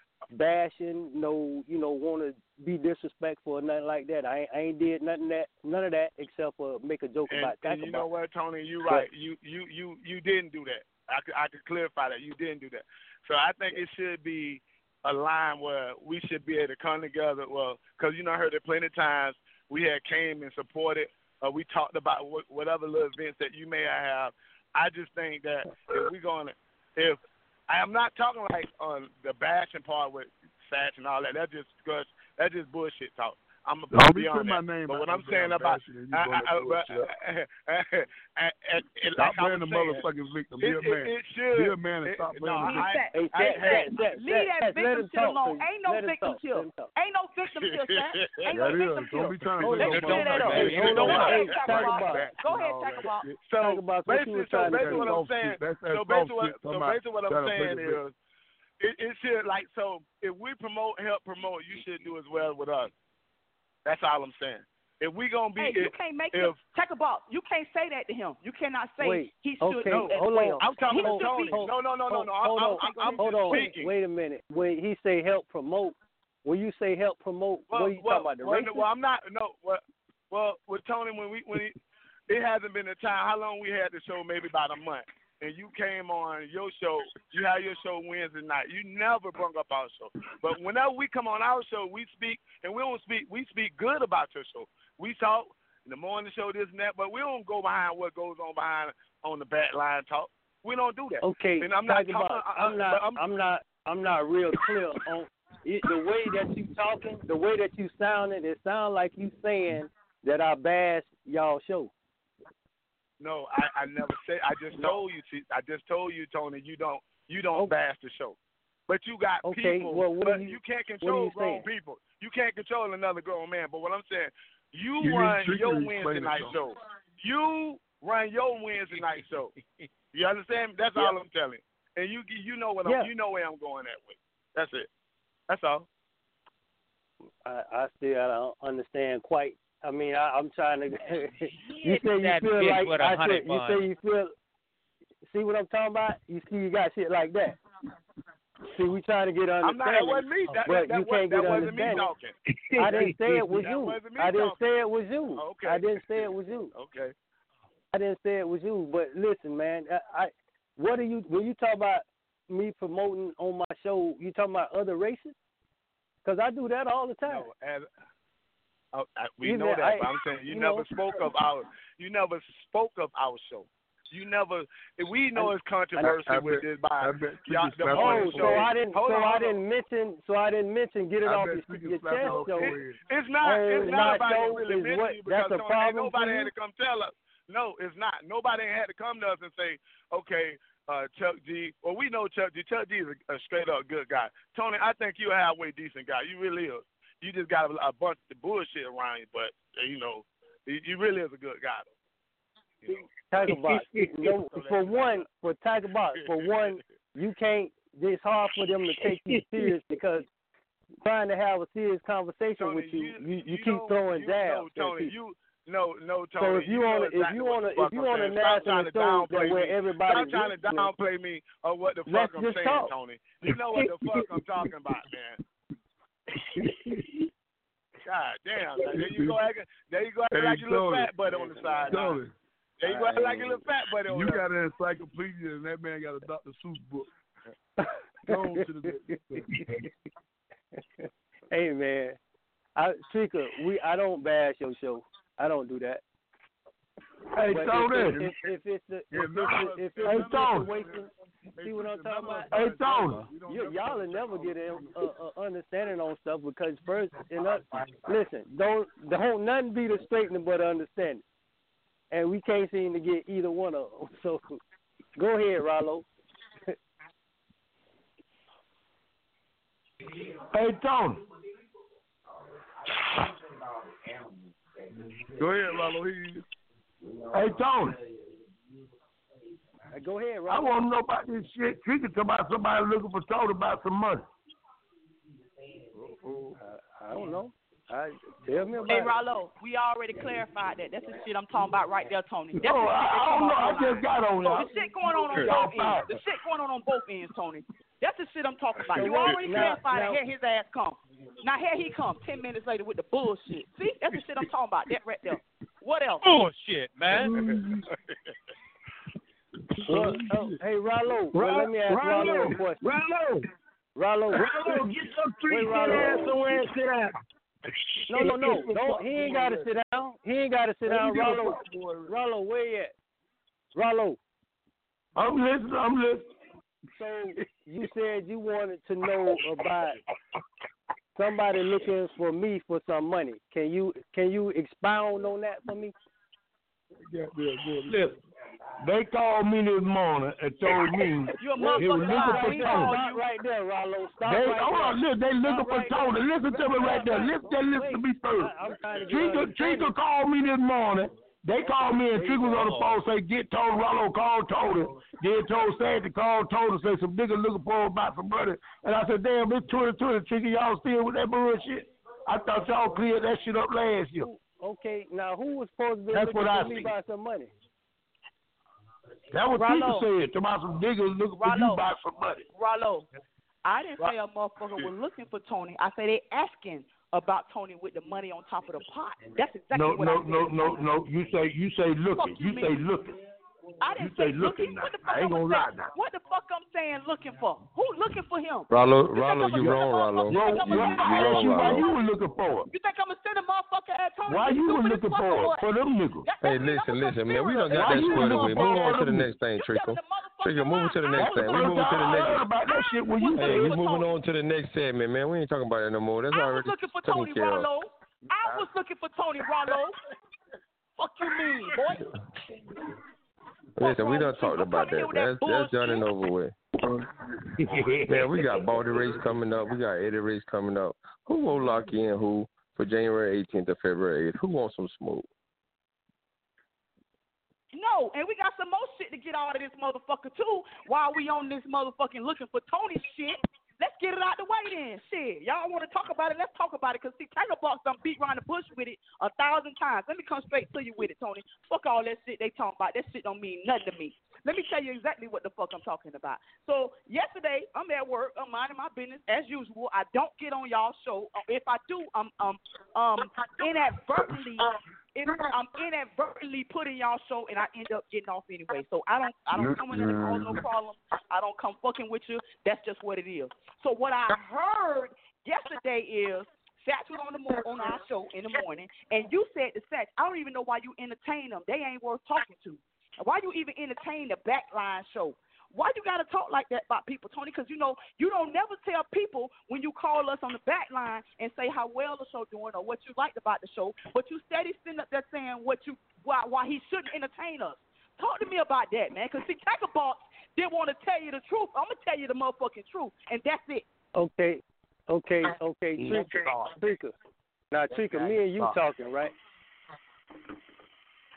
bashing, no, you know, want to be disrespectful or nothing like that. I ain't, I ain't did nothing that, none of that except for make a joke and, about that. And you know what, Tony, you right. But, you you you you didn't do that. I could, I could clarify that. You didn't do that. So I think it should be a line where we should be able to come together. Well, because, you know, I heard it plenty of times. We had came and supported. Uh, we talked about what, whatever little events that you may have. I just think that if we're going to, if, I am not talking like on the bashing part with Satch and all that. That's just, cause that's just bullshit talk. I'm Don't gonna be be on putting my that. name But out what I'm there saying about, bashing and you I, doing I, that but, bullshit. and, and, and, Stop like I playing was the saying, motherfucking victim. Be it, a man. It, it should. Be a man and it, stop no, playing the victim. I, Hey, I, Zach, I, Zach, Zach, Leave that Zach, let victim him shit talk, alone. please. Ain't no Let him victim talk. shit. Let him talk. Ain't no victim shit, Zach. Ain't no That victim is. Don't be shit. trying to Oh, say let's no clear that up. motherfucking Hold Go on. ahead, Hey, talk talk about about it. it. Go ahead, talk about it. So Talk about what you basically, were so trying to basically say. what I'm Soft saying, shit. That's that so soft basically what, shit. so Talking about basically what I'm trying to saying play the victim. is, it, it should like so. If we promote, help promote, you should do as well with us. That's all I'm saying. If we gonna be, Hey, if, you can't make if, him check a box. You can't say that to him. You cannot say Wait, he should okay, do as hold well. on. I'm talking He to should Tony. be- No, no, no, no, no. Hold I'm, on, I'm, I'm hold just on. speaking. Wait a minute. When he say help promote, when you say help promote, Well, what are you well, talking about? The well, racing? well, I'm not. No, well, well, with Tony, when we when he, it hasn't been a time. How long we had the show? Maybe about a month. And you came on your show. You had your show Wednesday night. You never brought up our show. But whenever we come on our show, we speak, and we don't speak. We speak good about your show. We talk in the morning show, this and that, but we don't go behind what goes on behind on the back line talk. We don't do that. Okay, and I'm not talk talking. about, I, I'm not. I'm, I'm not. I'm not real clear on it, the way that you talking, the way that you sounding. It sounds like you saying that I bash y'all show. No, I, I never said. I just told you. I just told you, Tony. You don't. You don't Okay. bash the show. But you got Okay, people. well, what but are you- you can't what are control you grown saying? people. You can't control another grown man. But what I'm saying, you, You need run Tricky your to Wednesday explain it, night though. show. You run your Wednesday night show. You understand? That's Yeah. all I'm telling. And you you know what Yeah. I'm, you know where I'm going that way. That's it. That's all. I, I still I don't understand quite. I mean, I, I'm trying to. you Hit say you that feel bitch like with a I honey said. You bun. say you feel. See what I'm talking about? You see, you got shit like that. See, we trying to get I'm not. That understanding, wasn't me. That, but that, you that, can't that get wasn't me understanding. talking. I didn't say it was That you. wasn't me I didn't talking. say it was you. Okay. I didn't say it was you. Okay. I didn't say it was you. But listen, man, I, I what are you when you talk about me promoting on my show? You talking about other races? Because I do that all the time. No, as, uh, I, we You know know, that. I- but I'm saying you, you never know. spoke of our. You never spoke of our show. You never. We know it's controversy I- I with bet- this by I bet you y'all, can the slap morning Oh, on show. so I didn't. Hold so on, I hold on. didn't mention. So I didn't mention. Get it I off bet your, you can your slap chest. on So forehead. It's not. Oh, It's not my about show really is mentioning what- you because that's a Tony, ain't problem nobody for had you? to come tell us. No, it's not. Nobody had to come to us and say, okay, uh, Chuck G. Well, we know Chuck G. Chuck G is a, a straight up good guy. Tony, I think you're a halfway decent guy. You really is. You just got a, a bunch of bullshit around you, but uh, you know, you, you really is a good guy. Though. Tiger Box. No, for one, for Tiger Box, for one, you can't. It's hard for them to take you serious because trying to have a serious conversation Tony, with you, you, you, you, you keep know, throwing you jabs. know, Tony, you no, no, Tony. So if you, you on, know if exactly you what on, a, the fuck if you I'm on a saying. Stop national trying to show downplay that where me. everybody, Stop trying to downplay me or what the fuck Let's I'm just saying, talk. Tony. You know what the fuck I'm talking about, man. God damn! Now, there you go, acting, there you go, acting Hey, like you little Tony. fat butt on the side. now. Tony, There you go, acting like you little fat butt on you there. got an encyclopedia and that man got a Doctor Seuss book. Go on to the Hey man, I Trika, we I don't bash your show. I don't do that. Hey, But Tony. If, if, if it's the Yeah, if none it's of the, us- if it's Hey, the Tony. situation, see what I'm talking about? Hey, Tony. You, y'all will never get an uh, uh, understanding on stuff because first, and uh, listen, don't don't nothing be the straightening but understanding, and we can't seem to get either one of them. So go ahead, Rollo. Hey, Tony. Go ahead, Rollo. Hey, Tony. Uh, Go ahead, I Rollo. want to know about this shit. She can talk about somebody looking for Tony about some money. I, I don't know. I, tell me about Hey, it. Rollo, we already clarified that. That's the shit I'm talking about right there, Tony. That's Oh, the shit I, they I talking don't know. about I just online. got on So y'all. the shit going on on Yeah. both ends. The shit going on on both ends, Tony. That's the shit I'm talking about. You already Now- clarified now- that. Here his ass come. Now here he come. Ten minutes later with the bullshit. See, that's the shit I'm talking about. That right there. What else? Bullshit, man. Well, oh, hey, Rollo, well, let me ask Rollo a question. Rollo. Rollo, Rollo, get your three Wait, Rollo. ass somewhere and sit down. No, no, no. Don't, he ain't got to sit down. He ain't got to sit down. Rollo, Rollo, where you at? Rollo. I'm listening. I'm listening. So you said you wanted to know about somebody looking for me for some money. Can you can you expound on that for me? Yeah, yeah, yeah. Listen, they called me this morning and told me You a they were motherfucker. looking for We Tony. call Stop you. right there, Rollo. Stop They, right hold on, there. listen, they looking Stop for right Tony. there. Listen to me right there. Listen, they listen to me first. I, I'm trying to get Trika, understanding. Trika called me this morning. They called me and Trika was on the phone, say, get Tony. Rollo called Tony. Then told Sad to call Tony, say some nigga looking for him about some money. And I said, damn, it's twenty twenty, Trika, y'all still with that bullshit? I thought y'all cleared that shit up last year. Okay, now who was supposed to be That's looking what I for me see. about some money? That was Rollo. Trika said, to about some niggas looking for you Rollo. about some money. Rollo, I didn't say a motherfucker was looking for Tony. I said they asking about Tony with the money on top of the pot. That's exactly No, what no, I said. no, no, no. You say you say looking. Fuck you You say mean? looking. I didn't You say say looking looking. now. What the fuck I ain't I'm gonna lie saying? now. What the fuck I'm saying looking for? Who looking for him? Rollo, You think Rollo, I'ma you send a wrong, Rollo. motherfucker- Well, you think I'ma well, send a I asked you motherfucker- why you were looking for it. You think I'm gonna send a motherfucker at Tony? Why you were stupid as looking fuck for or it? what? For them niggas. That- Hey, that means listen, I'm listen, some man. We serious- done got Why that you squared looking away. for Move on all to the them next thing, You Trika. telling the motherfucker Trika, move lie. to the I next was thing. We That's moving to the all I next. heard about that shit when you was Hey, looking we for moving Tony. on to the next segment, man. We ain't talking about that no more. That's I was already looking for taken Tony care of. Rollo. I was looking for Tony Rollo. Fuck you mean, boy? Listen, we done What's talked wrong about with you? that. I'm That's coming that's here done with that and over with. Man, we got Baldy race coming up. We got Eddie race coming up. Who will lock in who for January eighteenth to February eighth? Who wants some smoke? No, and we got some more shit to get out of this motherfucker too. While we on this motherfucking looking for Tony shit, let's get it out the way then. Shit, y'all want to talk about it? Let's talk about it. Cause see, Tiger Box done beat around the bush with it a thousand times. Let me come straight to you with it, Tony. Fuck all that shit they talking about. That shit don't mean nothing to me. Let me tell you exactly what the fuck I'm talking about. So yesterday, I'm at work. I'm minding my business as usual. I don't get on y'all's show. If I do, I'm um um inadvertently. If I'm inadvertently putting y'all show and I end up getting off anyway. So I don't I don't come in there to cause no problem. I don't come fucking with you. That's just what it is. So what I heard yesterday is Satch was on the mo- on our show in the morning, and you said to Satch, I don't even know why you entertain them. They ain't worth talking to. Why you even entertain the backline show? Why you got to talk like that about people, Tony? Because, you know, you don't never tell people when you call us on the back line and say how well the show doing or what you liked about the show, but you steady sitting up there saying what you why, why he shouldn't entertain us. Talk to me about that, man, because, see, Tiger Box didn't want to tell you the truth. I'm going to tell you the motherfucking truth, and that's it. Okay, okay, okay, Trika, Trika. Now, Trika, me and you talking, right?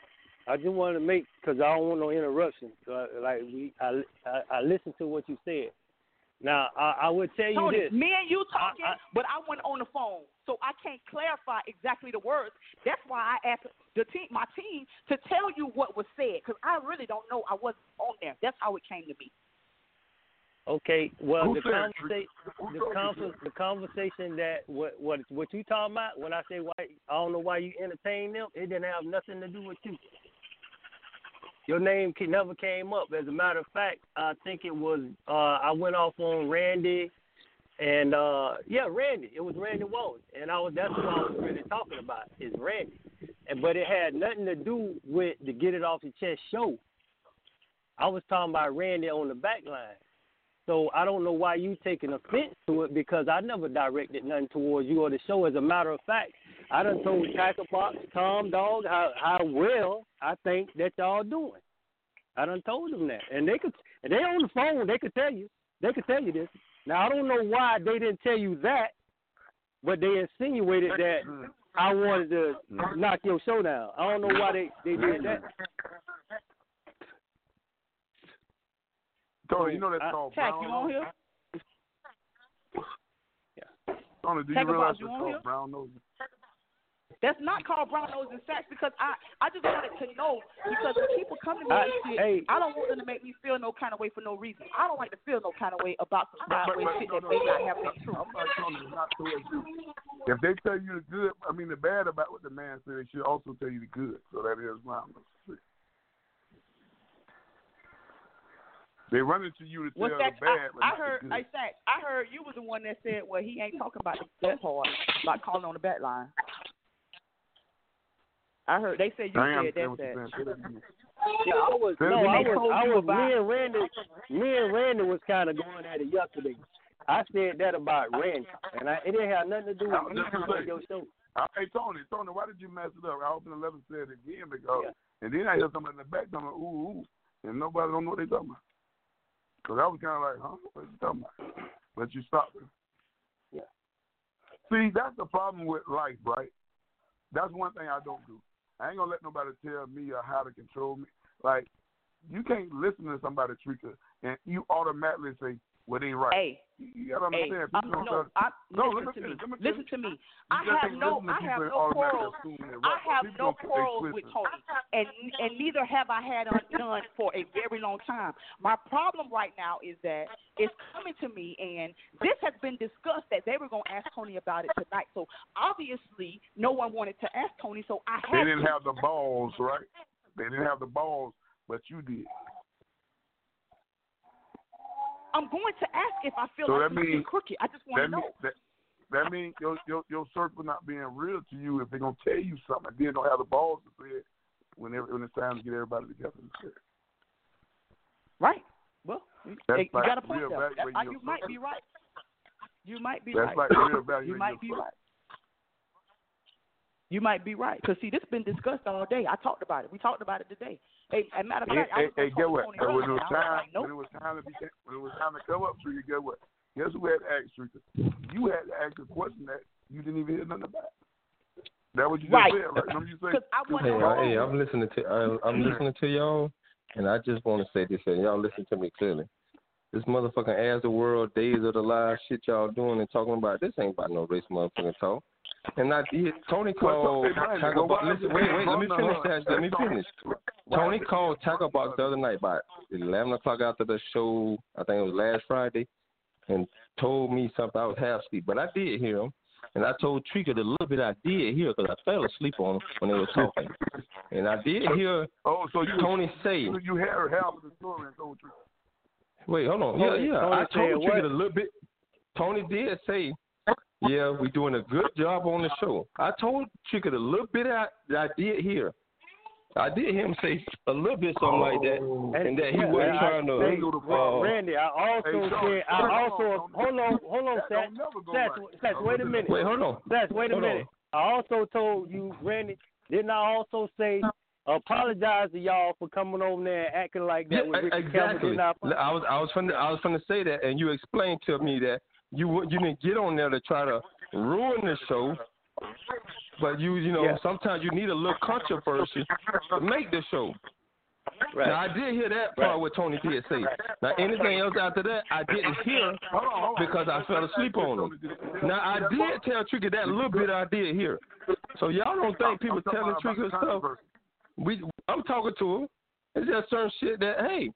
I just wanted to make because I don't want no interruption. So, like we, I, I, I listened to what you said. Now I, I would tell you Tony, this. me and you talking, I, I, but I went on the phone, so I can't clarify exactly the words. That's why I asked the team, my team, to tell you what was said because I really don't know. I wasn't on there. That's how it came to me. Okay, well, Who the said- conversation, who the, told you conver- the conversation that what what what you talking about when I say why I don't know why you entertain them, it didn't have nothing to do with you. Your name can, never came up. As a matter of fact, I think it was uh, I went off on Randy, and uh, yeah, Randy. It was Randy Walsh, and I was that's what I was really talking about is Randy, and but it had nothing to do with the Get It Off Your Chest show. I was talking about Randy on the back line. So I don't know why you taking offense to it because I never directed nothing towards you or the show. As a matter of fact, I done told Tackle Box, Tom Dog how, how well I think that y'all doing. I done told them that. And they could and they on the phone, they could tell you. They could tell you this. Now I don't know why they didn't tell you that, but they insinuated that I wanted to knock your show down. I don't know why they, they did that. Tony, you know that's I, called Tack, brown you on here? Tony, do you Tack realize about you that's on called here? brown nose? That's not called brown nose and sacks because I, I just wanted to know because when people come to me I, and shit, hey. I don't want them to make me feel no kind of way for no reason. I don't like to feel no kind of way about some But, but, sideways but, shit no, that no, may no, not have been true. I'm not telling you not towards you. If they tell you the good, I mean the bad about what the man said, they should also tell you the good. So that is brown nose. They run into you to tell What's the that? bad, but I, I not heard. the good. I said. I heard you was the one that said, "Well, he ain't talking about that part, about calling on the back line." I heard they said you I said understand what that. you're saying. Say that again. Yeah, I was Then no, they I was, told I you was. about- Me and Randy, me and Randy was kind of going at it yesterday. I said that about Randy, and I, it didn't have nothing to do I with was me just gonna or say. your show. Uh, Hey Tony, Tony, why did you mess it up? I opened eleven said it again because, Yeah. and then I hear somebody in the back talking, ooh, ooh, and nobody don't know what they talking about. So that was kind of like, huh? What you talking about? But you stopped it. Yeah. See, that's the problem with life, right? That's one thing I don't do. I ain't gonna let nobody tell me or how to control me. Like, you can't listen to somebody, Trika, and you automatically say, well, they right. Hey, You, you gotta hey, understand. I'm, People don't no, try- I, No, listen let to me me. finish, let me Listen finish. to me. You I just have can't no, listen to I people have and no automatically quarrels. assume they're I right. have People no don't think they quarrels with twisting. Tony, and and neither have I had on none for a very long time. My problem right now is that it's coming to me, and this has been discussed that they were going to ask Tony about it tonight. So obviously, no one wanted to ask Tony, so I They had didn't to. have the balls, right? They didn't have the balls, but you did. I'm going to ask if I feel So like that this means- is crooked. I just want That to know. means that, that means your, your your circle not being real to you if they're gonna tell you something, then don't have the balls to say it when every, when it's time to get everybody together and say it. Right. Well, That's hey, you like got a point real there. evaluating I, your you might circle. be right. You might be That's right. like real evaluating You might your be circle. right. You might be right. Because, see, this has been discussed all day. I talked about it. We talked about it today. Hey, as a matter of Hey, fact, I hey, was hey, going to get talk what? to Tony And when it earlier, was and I was time, like, nope. when it was time to be, when it was time to come up to you, get what? Guess who had to ask you? You had to ask a question that you didn't even hear nothing about. That what you just Right. said, right? Remember you say? Because I Hey, wasn't uh, hey, wrong. I'm listening to uh, I'm listening to y'all, and I just want to say this, and y'all listen to me clearly. This motherfucking as the world, days of the live shit y'all doing and talking about, this ain't about no race motherfucking talk. And I did, Tony called Tackle Box. Listen, wait, wait, let me finish that. Let me finish. Tony called Tackle Box the other night about eleven o'clock after the show, I think it was last Friday, and told me something. I was half asleep, but I did hear him. And I told Trika the little bit I did hear because I fell asleep on them when they were talking. And I did hear oh, so you, Tony say. So you heard half of the story and told Trika. Wait, hold on. Yeah, yeah. Tony I told said Trika what? a little bit. Tony did say, yeah, we're doing a good job on the show. I told Trika a little bit I, that I did hear. I did hear him say a little bit something like that, and that he Yeah, wasn't I- trying to. Hey, uh, Randy, I also Hey, Sean, said, I Sean, also, hold on, hold on, That Seth. don't never go Seth, right. Seth, wait a minute. Wait, hold on. Seth, wait a Hold on. minute. I also told you, Randy, didn't I also say, apologize to y'all for coming over there and acting like that Yeah, with Ricky Campbell? exactly. Didn't I? I was I was finna I was finna say that, and you explained to me that you you didn't get on there to try to ruin the show. But you, you know, Yeah. sometimes you need a little controversy to make the show. Right. Now I did hear that part Right. what Tony did say. Now anything else after that, I didn't hear because I fell asleep on them. Now I did tell Tricky that little bit I did hear. So y'all don't think people telling Tricky stuff. We, I'm talking to him. It's just certain shit that hey,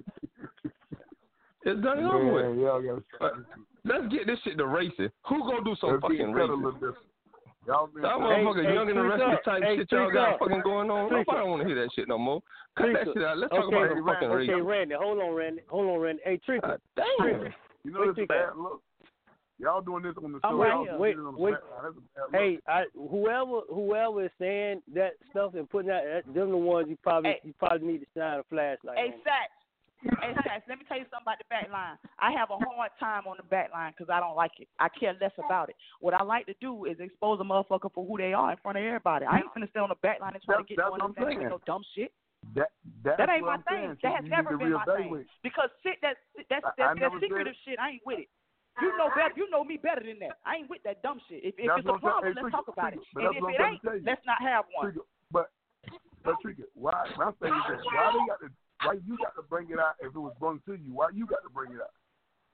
it's done and over with. Yeah, yeah. But let's get this shit to racing. Who gonna do some Let's fucking get cut a racing? little bit. Y'all been That hey, motherfucker hey, young and the rest of the type hey, shit y'all Trick got up. fucking going on. Trick Nobody up. don't want to hear that shit no more. Cut that Trick shit out. Let's talk okay, about some fucking okay, racing. Randy, hold on, Randy. Hold on, Randy. Hey, Trick. God damn. You know this is bad look. Y'all doing this on the show. I'm right Y'all here. doing Wait, it on the wait. back line. That's a bad look. Hey, I, whoever whoever is saying that stuff and putting that, that them the ones you probably Hey. you probably need to shine a flashlight Hey, on. Satch. Hey, Satch, let me tell you something about the back line. I have a hard time on the back line because I don't like it. I care less about it. What I like to do is expose a motherfucker for who they are in front of everybody. I ain't finna stay on the back line and try That's- to get that's one what of I'm them saying. no dumb shit. That that's That ain't what my I'm thing. saying. That has You never need to been my thing. reevaluate. Because shit, that that's I- that, I that never said secretive shit. I ain't with it. You know better. You know me better than that. I ain't with that dumb shit. If, if That's it's a what I'm saying. problem, Hey, let's Trigger, talk about Trigger, it. but And that's if what it I'm trying ain't, to tell you. let's not have one. Trigger, but but Trigger, why my thing is that why they got to why you got to bring it out if it was brung to you? Why you got to bring it out?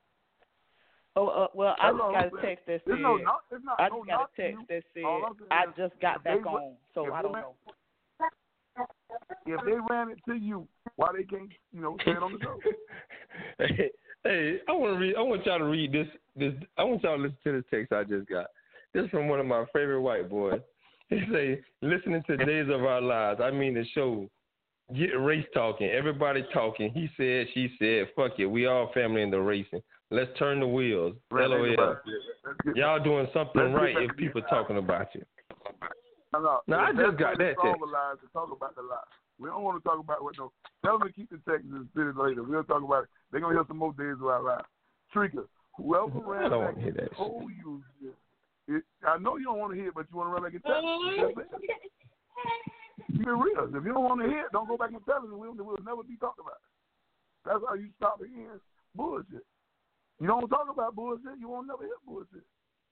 Oh, uh, well, I That's just all got I'm a saying. text that said. There's no knock- there's not I no just got knock a to text you. that said All I'm saying I is just got if back they wa- on, so if I they don't ran- know. If they ran it to you, why they can't, you know, say it on the show? Hey, hey, I want to read. I want y'all to read this. This. I want y'all to listen to this text I just got. This is from one of my favorite white boys. He say, "Listening to Days of Our Lives. I mean the show. Get race talking. Everybody talking. He said. She said. Fuck it. We all family in the racing. Let's turn the wheels. Right, LOL. let's get- Y'all doing something let's get right back if to people this. talking about you. No, no. No, I The just best got way that to solve text. a lie is to talk about the lie. We don't want to talk about what no. Tell them to keep the text and spit it later. We'll talk about it. They're gonna hear some more Days of Our Lives. Trigger, whoever I ran don't back want to hear that and told you this, it, I know you don't want to hear it, but you want to run back and tell it. Keep it real. If you don't want to hear it, don't go back and tell it. We'll, we'll never be talked about. That's how you stop hearing bullshit. You don't talk about bullshit, you won't never hear bullshit.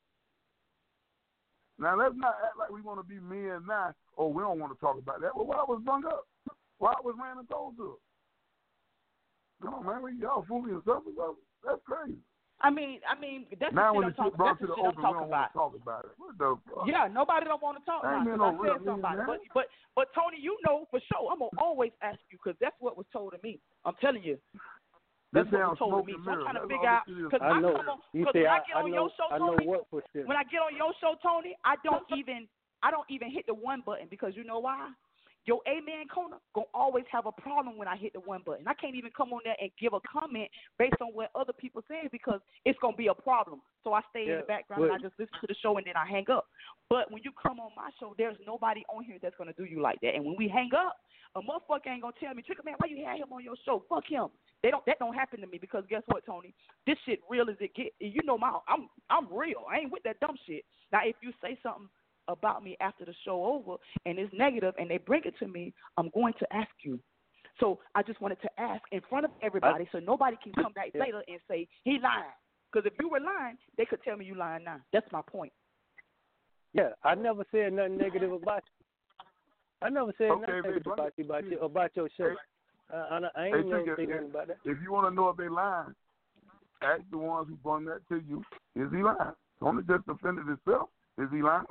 Now, let's not act like we want to be men now, or we don't want to talk about that. Well, why was brung up? Why was ran and told to? Come on, man. Y'all fooling yourself or something? That's crazy. I mean, I mean, that's now, the when shit the I'm shit talking. brought That's to the the shit I'm open, we talking don't want about. to talk about it. What the fuck? Yeah, nobody don't want to talk I ain't about it. been no 'cause I real said somebody, man. but but but Tony, you know for sure. I'm gonna always ask you because that's what was told to me. I'm telling you. This That's what damn was told to smoke me. and So I'm mirror. trying to That's figure all out this is. because I I know. come on You because say when I, I, get I on know. your show, I know Tony, what for sure. when I get on your show, Tony, I don't even I don't even hit the one button because you know why? Your Amen corner gonna always have a problem when I hit the one button. I can't even come on there and give a comment based on what other people say because it's gonna be a problem. So I stay in Yeah, the background but- and I just listen to the show and then I hang up. But when you come on my show, there's nobody on here that's gonna do you like that. And when we hang up, a motherfucker ain't gonna tell me, Trigger man, why you had him on your show? Fuck him. They don't. That don't happen to me because guess what, Tony? This shit real as it get. You know my. I'm I'm real. I ain't with that dumb shit. Now if you say something about me after the show over and it's negative and they bring it to me, I'm going to ask you. So I just wanted to ask in front of everybody so nobody can come back Yeah. later and say he lying. Because if you were lying, they could tell me you lying now. That's my point. Yeah, I never said nothing negative about you. I never said Okay, nothing if they negative bring about it you about to you you, about your show. hey, Uh, I, I ain't Hey, never Trigger, say if, nothing about that. if you want to know if they lying, ask the ones who brought that to you. Is he lying? Tony just defended himself. Is he lying?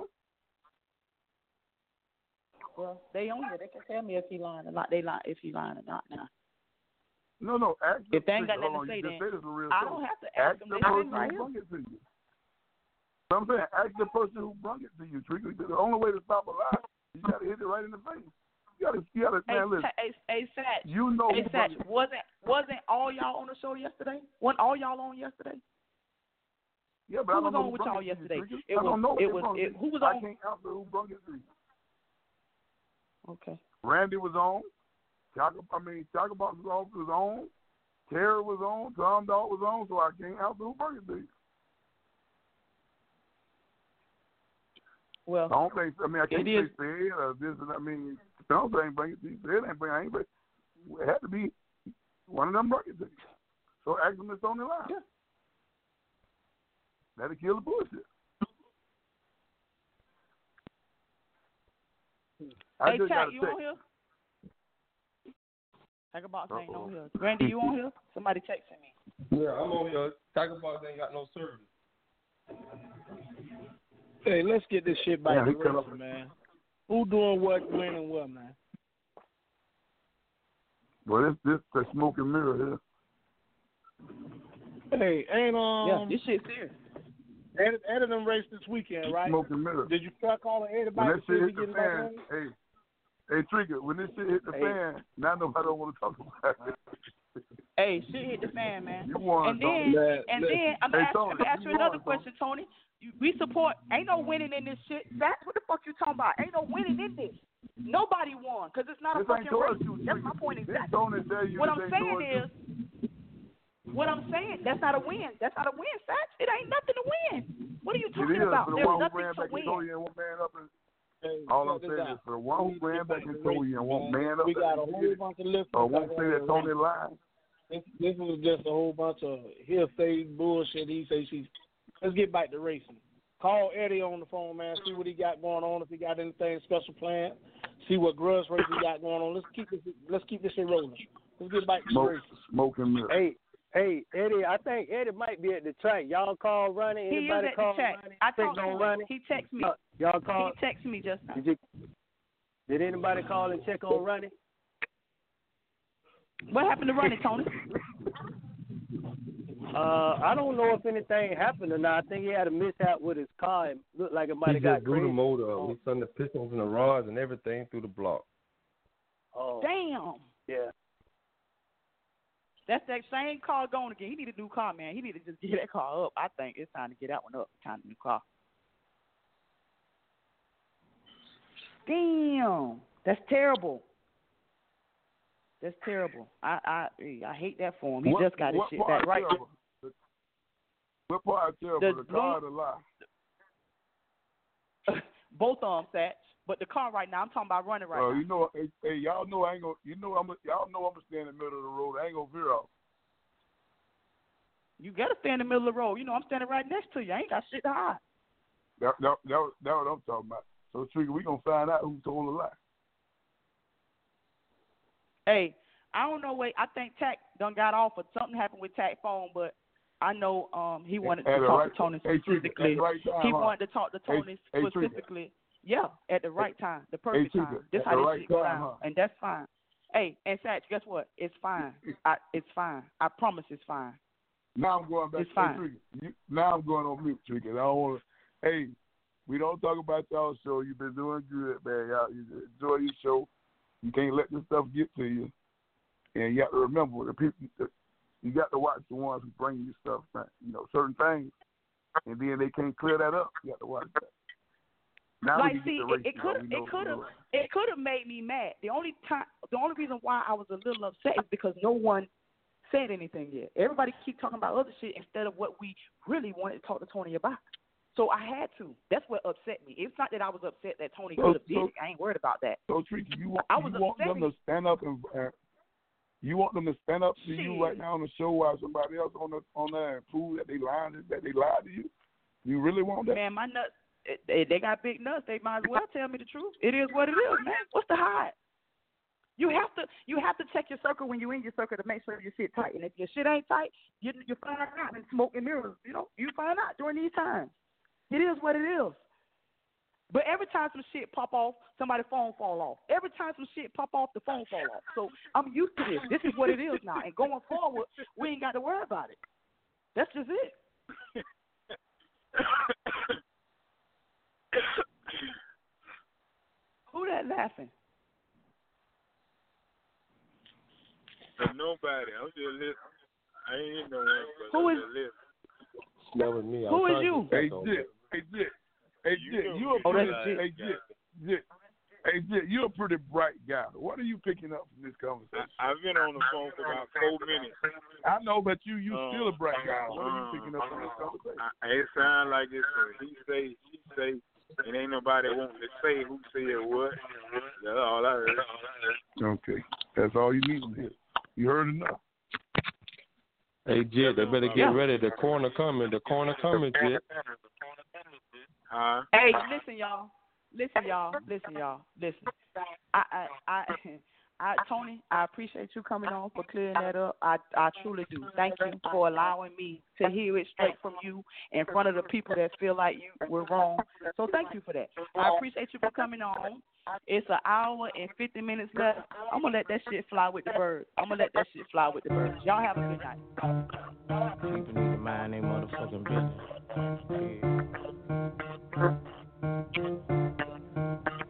Well, they on here. They can tell me if he lying or not. They lie if he lying or not now. No, no. Ask If they the, ain't got Trigger, nothing hold to on, say, you just then say this is a real I show. don't have to Ask ask them. the They person sitting right who here. brought it to you. So I'm saying, ask the person who brought it to you, Trigger. The only way to stop a lie, you got to hit it right in the face. You got to, you got to, Hey, man, listen. Sa- hey, hey, Satch. You know Hey, who brought Satch, it. wasn't wasn't all y'all on the show yesterday? Wasn't all y'all on yesterday? Yeah, but Who I don't was know on who with brought y'all it to you, yesterday? Trigger. It I don't was- know it who was- brought it- to who you. was I on? can't answer who brought it to you. Okay. Randy was on. Chaka, I mean, Chaka Box was on. Terry was on. Tom Dog was on. So I can't answer who brought it to you. Well, I don't think. I mean, I can't it say is- Fed or this. And I mean, Tom ain't bring it to you. Fed ain't bring. I ain't bring. It had to be one of them brought it to you. So ask them it's on the line. Yeah. That'll kill the bullshit. I hey, just Tack, got a you text. on here? Talk Box ain't Uh-oh. on here. Randy, you on here? Somebody texting me. Yeah, I'm on here. Talk Box ain't got no service. Hey, let's get this shit back Yeah, to he cut racing, off. man. Who doing what, when, and what, man? Well, this this the smoke and mirror here. Hey, ain't um. Yeah, this shit's serious. Eddie, Eddie them race this weekend, right? Smoke and mirror. Did you try calling Eddie When back that to see shit if hit he the getting back fan, on? hey, hey, Trigger, when this shit hit the Hey. fan, now nobody don't want to talk about it. Hey, shit hit the fan, man. You won, And then, Tony. and then I'm Hey, gonna ask, Tony, I'm gonna ask you you another won, question, Tony. You, we support. Ain't no winning in this shit. That's what the fuck you talking about. Ain't no winning in this. Nobody won because it's not This a fucking ain't towards race. you, That's Trigger. my point This exactly. Tony tell you What this I'm ain't saying towards you. is, what I'm saying, that's not a win. That's not a win, Satch. It ain't nothing to win. What are you It talking is about? for the There's one who nothing ran to back and told win. you and won't man up. And, Hey, all check I'm this saying out. is for the one who ran back and told you and won't man up. We got a and whole bunch of listeners. or won't that say that wanna Tony run. lying. This, this was just a whole bunch of hearsay bullshit. He say she. Let's get back to racing. Call Eddie on the phone, man. See what he got going on. If he got anything special planned. See what grudge race he got going on. Let's keep this. Let's keep this shit rolling. Let's get back to Smoke, racing. smoke and mirror. Hey, hey, Eddie, I think Eddie might be at the track. Y'all call Ronnie? He is Anybody at call the check. Ronnie? I Check talked to on him. Ronnie? He texted me. Uh, y'all call? He texted me just now. Did you? Did anybody call and check on Ronnie? What happened to Ronnie, Tony? Uh, I don't know if anything happened or not. I think he had a mishap with his car. It looked like it might He have just got blew crazy. the motor up. He sent the pistons and the rods and everything through the block. Oh, Damn. yeah. That's that same car going again. He need a new car, man. He need to just get that car up. I think it's time to get that one up. Time to new car. Damn. That's terrible. That's terrible. I I I hate that for him. He What- just got his what shit part back right. terrible? What part terrible? The The, the car or the lie? Both of them, Satch. But the car right now, I'm talking about running right Uh, now. you know, hey, hey, y'all know I ain't gonna. You know, I'm. A, y'all know I'm gonna stay in the middle of the road. I ain't gonna veer off. You gotta stay in the middle of the road. You know, I'm standing right next to you. I ain't got shit to hide. That, that, that, that what I'm talking about. So, Trigger, we gonna find out who told a lie. Hey, I don't know. Wait, I think Tack done got off or something happened with Tack phone, but I know um he wanted At to the talk right- to Tony hey, Trigger, specifically. at the right time, he huh? wanted to talk to Hey, Tony hey, Trigger. specifically. Yeah, at the right time, the perfect Trigger, time. This at how the this right shit go time, down, huh? and that's fine. Hey, and Satch, guess what? It's fine. I, it's fine. I promise it's fine. Now I'm going back It's to fine. Trigger. You, now I'm going on mute, Trigger. I don't want to. Hey, we don't talk about y'all show. You've been doing good, man. Y'all you enjoy your show. You can't let this stuff get to you. And you have to remember the people. You got to watch the ones who bring you stuff, man. You know, certain things, and then they can't clear that up. You got to watch that. Now like, we can see, get the race, it could you know, it could have we know. it could have made me mad. The only time, the only reason why I was a little upset is because no one said anything yet. Everybody keep talking about other shit instead of what we really wanted to talk to Tony about. So I had to. That's what upset me. It's not that I was upset that Tony So- could have so- did it. I ain't worried about that. So, Tricky, you want, I was you want upset. them to stand up and uh, you want them to stand up to you Shit. right now on the show while somebody else on the on there and prove that they lied that they lied to you? You really want that? Man, my nuts, they, they got big nuts. They might as well tell me the truth. It is what it is, man. What's the hide? You have to you have to check your circle when you're in your circle to make sure your shit tight. And if your shit ain't tight, you you find out in smoke and mirrors. You know, you find out during these times. It is what it is. But every time some shit pop off, somebody's phone fall off. Every time some shit pop off, the phone fall off. So I'm used to this. This is what it is now. And going forward, we ain't got to worry about it. That's just it. Who that laughing? Nobody. I'm just listening. I ain't hear no one, but Who I'm is- just listening. That was me. I Who was is trying you? to Hey, get on Jit. Hey, Jit. Hey, You Jit. know You a me. Oh, pretty. that's Jit. Hey, Jit. Jit. Hey, Jit. You're a pretty bright guy. What are you picking up from this conversation? I, I've been on the phone for about four minutes. I know, but you you Um, still a bright guy. What are um, you picking up from this conversation? I, it sounds like it's a he say, she say, and ain't nobody wanting to say who said what. That's all I heard. Okay, that's all you need to hear. You heard enough. Hey, Jit, they better get Yeah. ready. The corner coming. The corner coming, Jit. Huh? Hey, listen, y'all. Listen, y'all. Listen, y'all. Listen. I, I, I, I, Tony, I appreciate you coming on for clearing that up. I, I truly do. Thank you for allowing me to hear it straight from you in front of the people that feel like you were wrong. So thank you for that. I appreciate you for coming on. It's an hour and fifty minutes left. I'm gonna let that shit fly with the birds. I'm gonna let that shit fly with the birds. Y'all have a good night. People need to mind their motherfucking business.